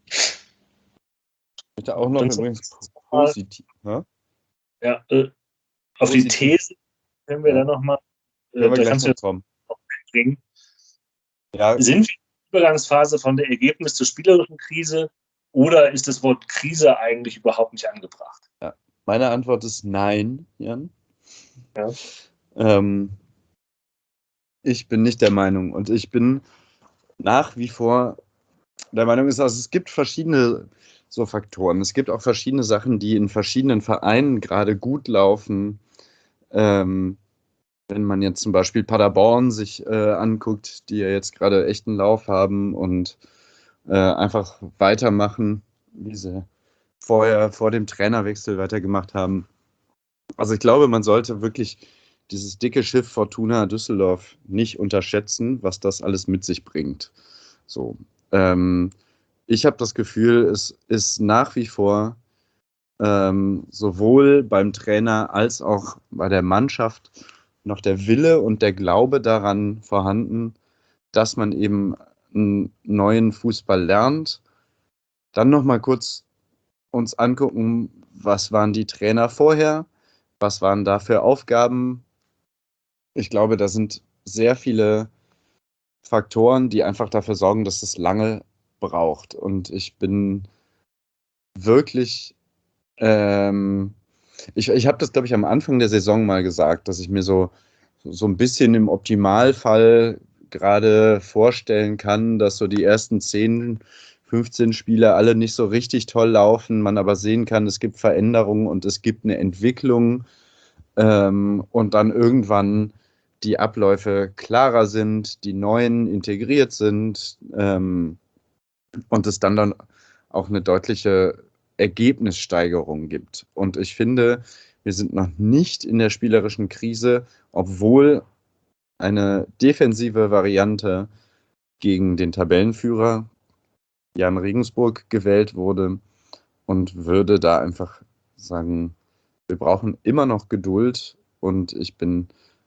Bitte auch noch Dann übrigens positiv. Ne? Ja, äh, auf die These können wir Ja. dann nochmal Können wir da gleich kannst du noch jetzt kommen. auch bringen. Ja, Sind wir in der Übergangsphase von der Ergebnis zur spielerischen Krise oder ist das Wort Krise eigentlich überhaupt nicht angebracht? meine Antwort ist nein, Jan. Ja. Ähm, ich bin nicht der Meinung und ich bin nach wie vor der Meinung, ist, also es gibt verschiedene so Faktoren. Es gibt auch verschiedene Sachen, die in verschiedenen Vereinen gerade gut laufen. Ähm, wenn man jetzt zum Beispiel Paderborn sich äh, anguckt, die ja jetzt gerade echt einen Lauf haben und äh, einfach weitermachen, wie sie vorher vor dem Trainerwechsel weitergemacht haben. Also ich glaube, man sollte wirklich dieses dicke Schiff Fortuna Düsseldorf nicht unterschätzen, was das alles mit sich bringt. So, ähm, ich habe das Gefühl, es ist nach wie vor ähm, sowohl beim Trainer als auch bei der Mannschaft noch der Wille und der Glaube daran vorhanden, dass man eben einen neuen Fußball lernt. Dann noch mal kurz uns angucken, was waren die Trainer vorher, was waren da für Aufgaben. Ich glaube, da sind sehr viele Faktoren, die einfach dafür sorgen, dass es lange braucht. Und ich bin wirklich, ähm, ich, ich habe das, glaube ich, am Anfang der Saison mal gesagt, dass ich mir so, so ein bisschen im Optimalfall gerade vorstellen kann, dass so die ersten zehn, fünfzehn Spiele alle nicht so richtig toll laufen, man aber sehen kann, es gibt Veränderungen und es gibt eine Entwicklung ähm, und dann irgendwann die Abläufe klarer sind, die neuen integriert sind ähm, und es dann dann auch eine deutliche Ergebnissteigerung gibt. Und ich finde, wir sind noch nicht in der spielerischen Krise, obwohl eine defensive Variante gegen den Tabellenführer Jan Regensburg gewählt wurde und würde da einfach sagen, wir brauchen immer noch Geduld und ich bin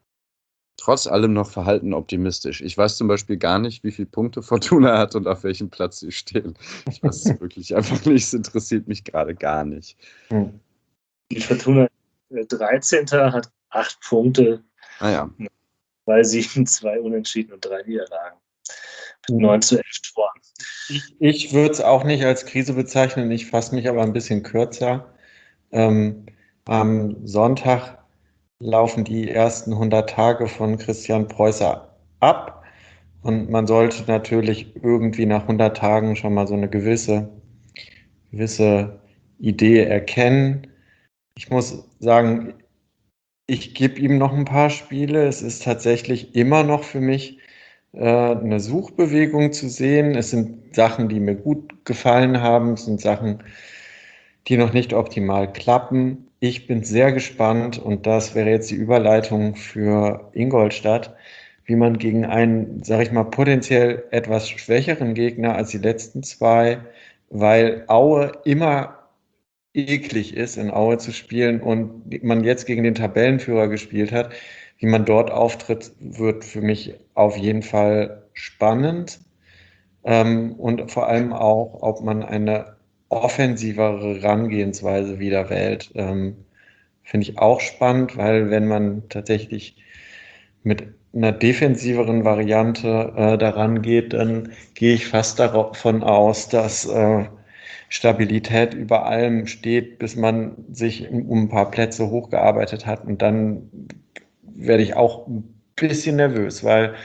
trotz allem noch verhalten optimistisch. Ich weiß zum Beispiel gar nicht, wie viele Punkte Fortuna hat und auf welchem Platz sie stehen. Ich weiß es wirklich einfach nicht. Es interessiert mich gerade gar nicht. Hm. Die Fortuna äh, dreizehnter hat acht Punkte, Naja, zwei Siegen, zwei Unentschieden und drei Niederlagen. Mit Mhm. neun zu elf Toren. Ich, ich würde es auch nicht als Krise bezeichnen, ich fasse mich aber ein bisschen kürzer. Ähm, am Sonntag laufen die ersten hundert Tage von Christian Preußer ab und man sollte natürlich irgendwie nach hundert Tagen schon mal so eine gewisse, gewisse Idee erkennen. Ich muss sagen, ich gebe ihm noch ein paar Spiele. Es ist tatsächlich immer noch für mich äh, eine Suchbewegung zu sehen. Es sind Sachen, die mir gut gefallen haben. Es sind Sachen, die noch nicht optimal klappen. Ich bin sehr gespannt und das wäre jetzt die Überleitung für Ingolstadt, wie man gegen einen, sage ich mal, potenziell etwas schwächeren Gegner als die letzten zwei, weil Aue immer eklig ist, in Aue zu spielen und man jetzt gegen den Tabellenführer gespielt hat, wie man dort auftritt, wird für mich auf jeden Fall spannend. Ähm, und vor allem auch, ob man eine offensivere Herangehensweise wieder wählt, ähm, finde ich auch spannend, weil wenn man tatsächlich mit einer defensiveren Variante äh, daran geht, dann gehe ich fast davon aus, dass äh, Stabilität über allem steht, bis man sich um ein paar Plätze hochgearbeitet hat. Und dann werde ich auch ein bisschen nervös, weil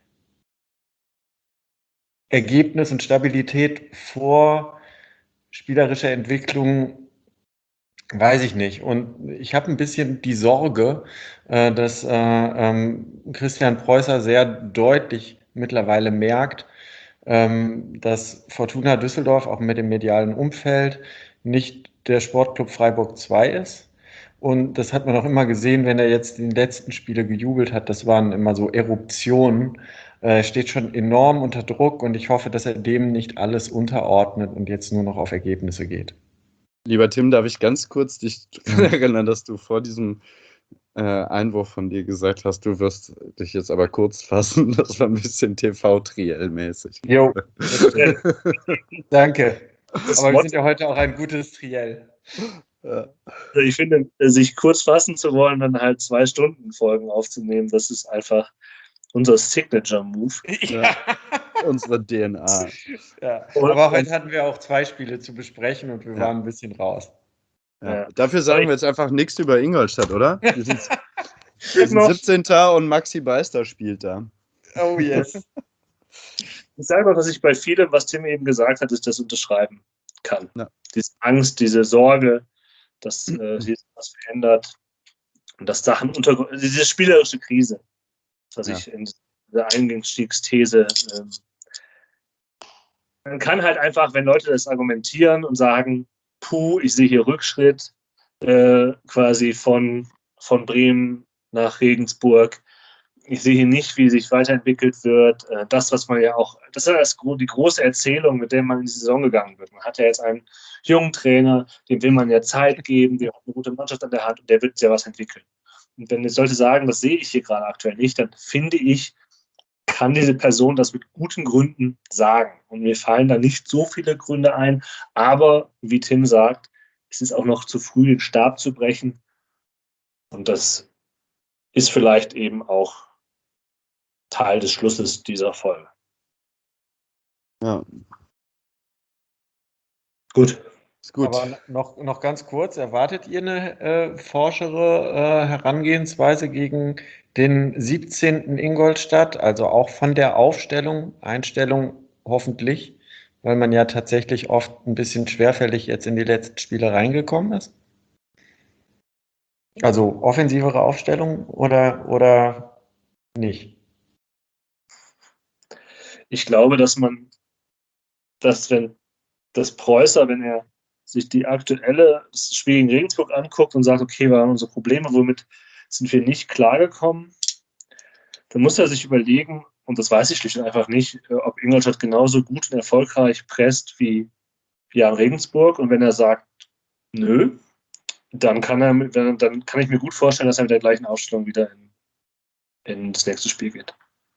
Ergebnis und Stabilität vor spielerischer Entwicklung weiß ich nicht. Und ich habe ein bisschen die Sorge, äh, dass äh, ähm, Christian Preußer sehr deutlich mittlerweile merkt, ähm, dass Fortuna Düsseldorf auch mit dem medialen Umfeld nicht der Sportclub Freiburg zwei ist. Und das hat man auch immer gesehen, wenn er jetzt die letzten Spiele gejubelt hat. Das waren immer so Eruptionen. Er steht schon enorm unter Druck und ich hoffe, dass er dem nicht alles unterordnet und jetzt nur noch auf Ergebnisse geht. lieber Tim, darf ich ganz kurz dich daran erinnern, dass du vor diesem äh, Einwurf von dir gesagt hast, du wirst dich jetzt aber kurz fassen. Das war ein bisschen T V-Triell-mäßig. Jo, das stimmt. Danke. Das Aber wir Motto, sind ja heute auch ein gutes Triell. Ja. Also ich finde, sich kurz fassen zu wollen, dann halt zwei Stunden Folgen aufzunehmen, das ist einfach unser Signature-Move. Ja. Unsere D N A. Ja. Und- Aber heute hatten wir auch zwei Spiele zu besprechen und wir Ja. waren ein bisschen raus. Ja. Ja. Dafür sagen wir jetzt einfach nichts über Ingolstadt, oder? Wir sind, wir Jetzt sind noch, siebzehnter und Maxi Beister spielt da. Oh yes. ich sage noch, dass ich bei vielem, was Tim eben gesagt hat, ist das unterschreiben kann. Ja. Diese Angst, diese Sorge, dass äh, sich was verändert und dass Sachen unter diese spielerische Krise, was Ja. ich in dieser Einstiegsthese ähm, man kann halt einfach, wenn Leute das argumentieren und sagen, puh, ich sehe hier Rückschritt äh, quasi von, von Bremen nach Regensburg. Ich sehe hier nicht, wie sich weiterentwickelt wird. Äh, das, was man ja auch, das ist ja das, die große Erzählung, mit der man in die Saison gegangen wird. Man hat ja jetzt einen jungen Trainer, dem will man ja Zeit geben, der hat eine gute Mannschaft an der Hand und der wird ja was entwickeln. Und wenn jetzt Leute sagen, das sehe ich hier gerade aktuell nicht, dann finde ich, kann diese Person das mit guten Gründen sagen. Und mir fallen da nicht so viele Gründe ein, aber wie Tim sagt, es ist auch noch zu früh, den Stab zu brechen. Und das ist vielleicht eben auch Teil des Schlusses dieser Folge. Ja, Gut. ist gut. Aber noch, noch ganz kurz, erwartet ihr eine äh, forschere äh, Herangehensweise gegen den siebzehnten Ingolstadt, also auch von der Aufstellung, Einstellung hoffentlich, weil man ja tatsächlich oft ein bisschen schwerfällig jetzt in die letzten Spiele reingekommen ist? Also offensivere Aufstellung oder, oder nicht? Ich glaube, dass man, dass wenn das Preußer, wenn er sich die aktuelle Spiel gegen Regensburg anguckt und sagt, okay, wir haben unsere Probleme, womit sind wir nicht klargekommen, dann muss er sich überlegen, und das weiß ich schlicht und einfach nicht, ob Ingolstadt genauso gut und erfolgreich presst wie, wie an Regensburg. Und wenn er sagt, nö, dann kann, er, dann kann ich mir gut vorstellen, dass er mit der gleichen Aufstellung wieder in, in das nächste Spiel geht.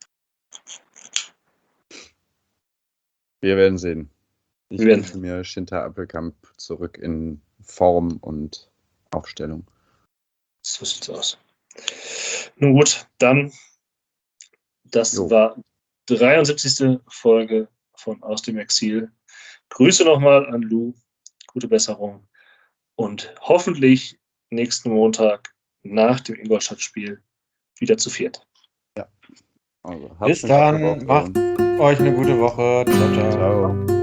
Wir werden sehen. Ich Wir werden wünsche mir Shinta Appelkamp zurück in Form und Aufstellung. So sieht's aus. Nun gut, dann, das Jo. war die dreiundsiebzigste Folge von Aus dem Exil. Grüße nochmal an Lou, gute Besserung und hoffentlich nächsten Montag nach dem Ingolstadt-Spiel wieder zu viert. Also, Bis habt eine dann, gute macht Woche. euch eine gute Woche. Ciao, ciao. Ciao.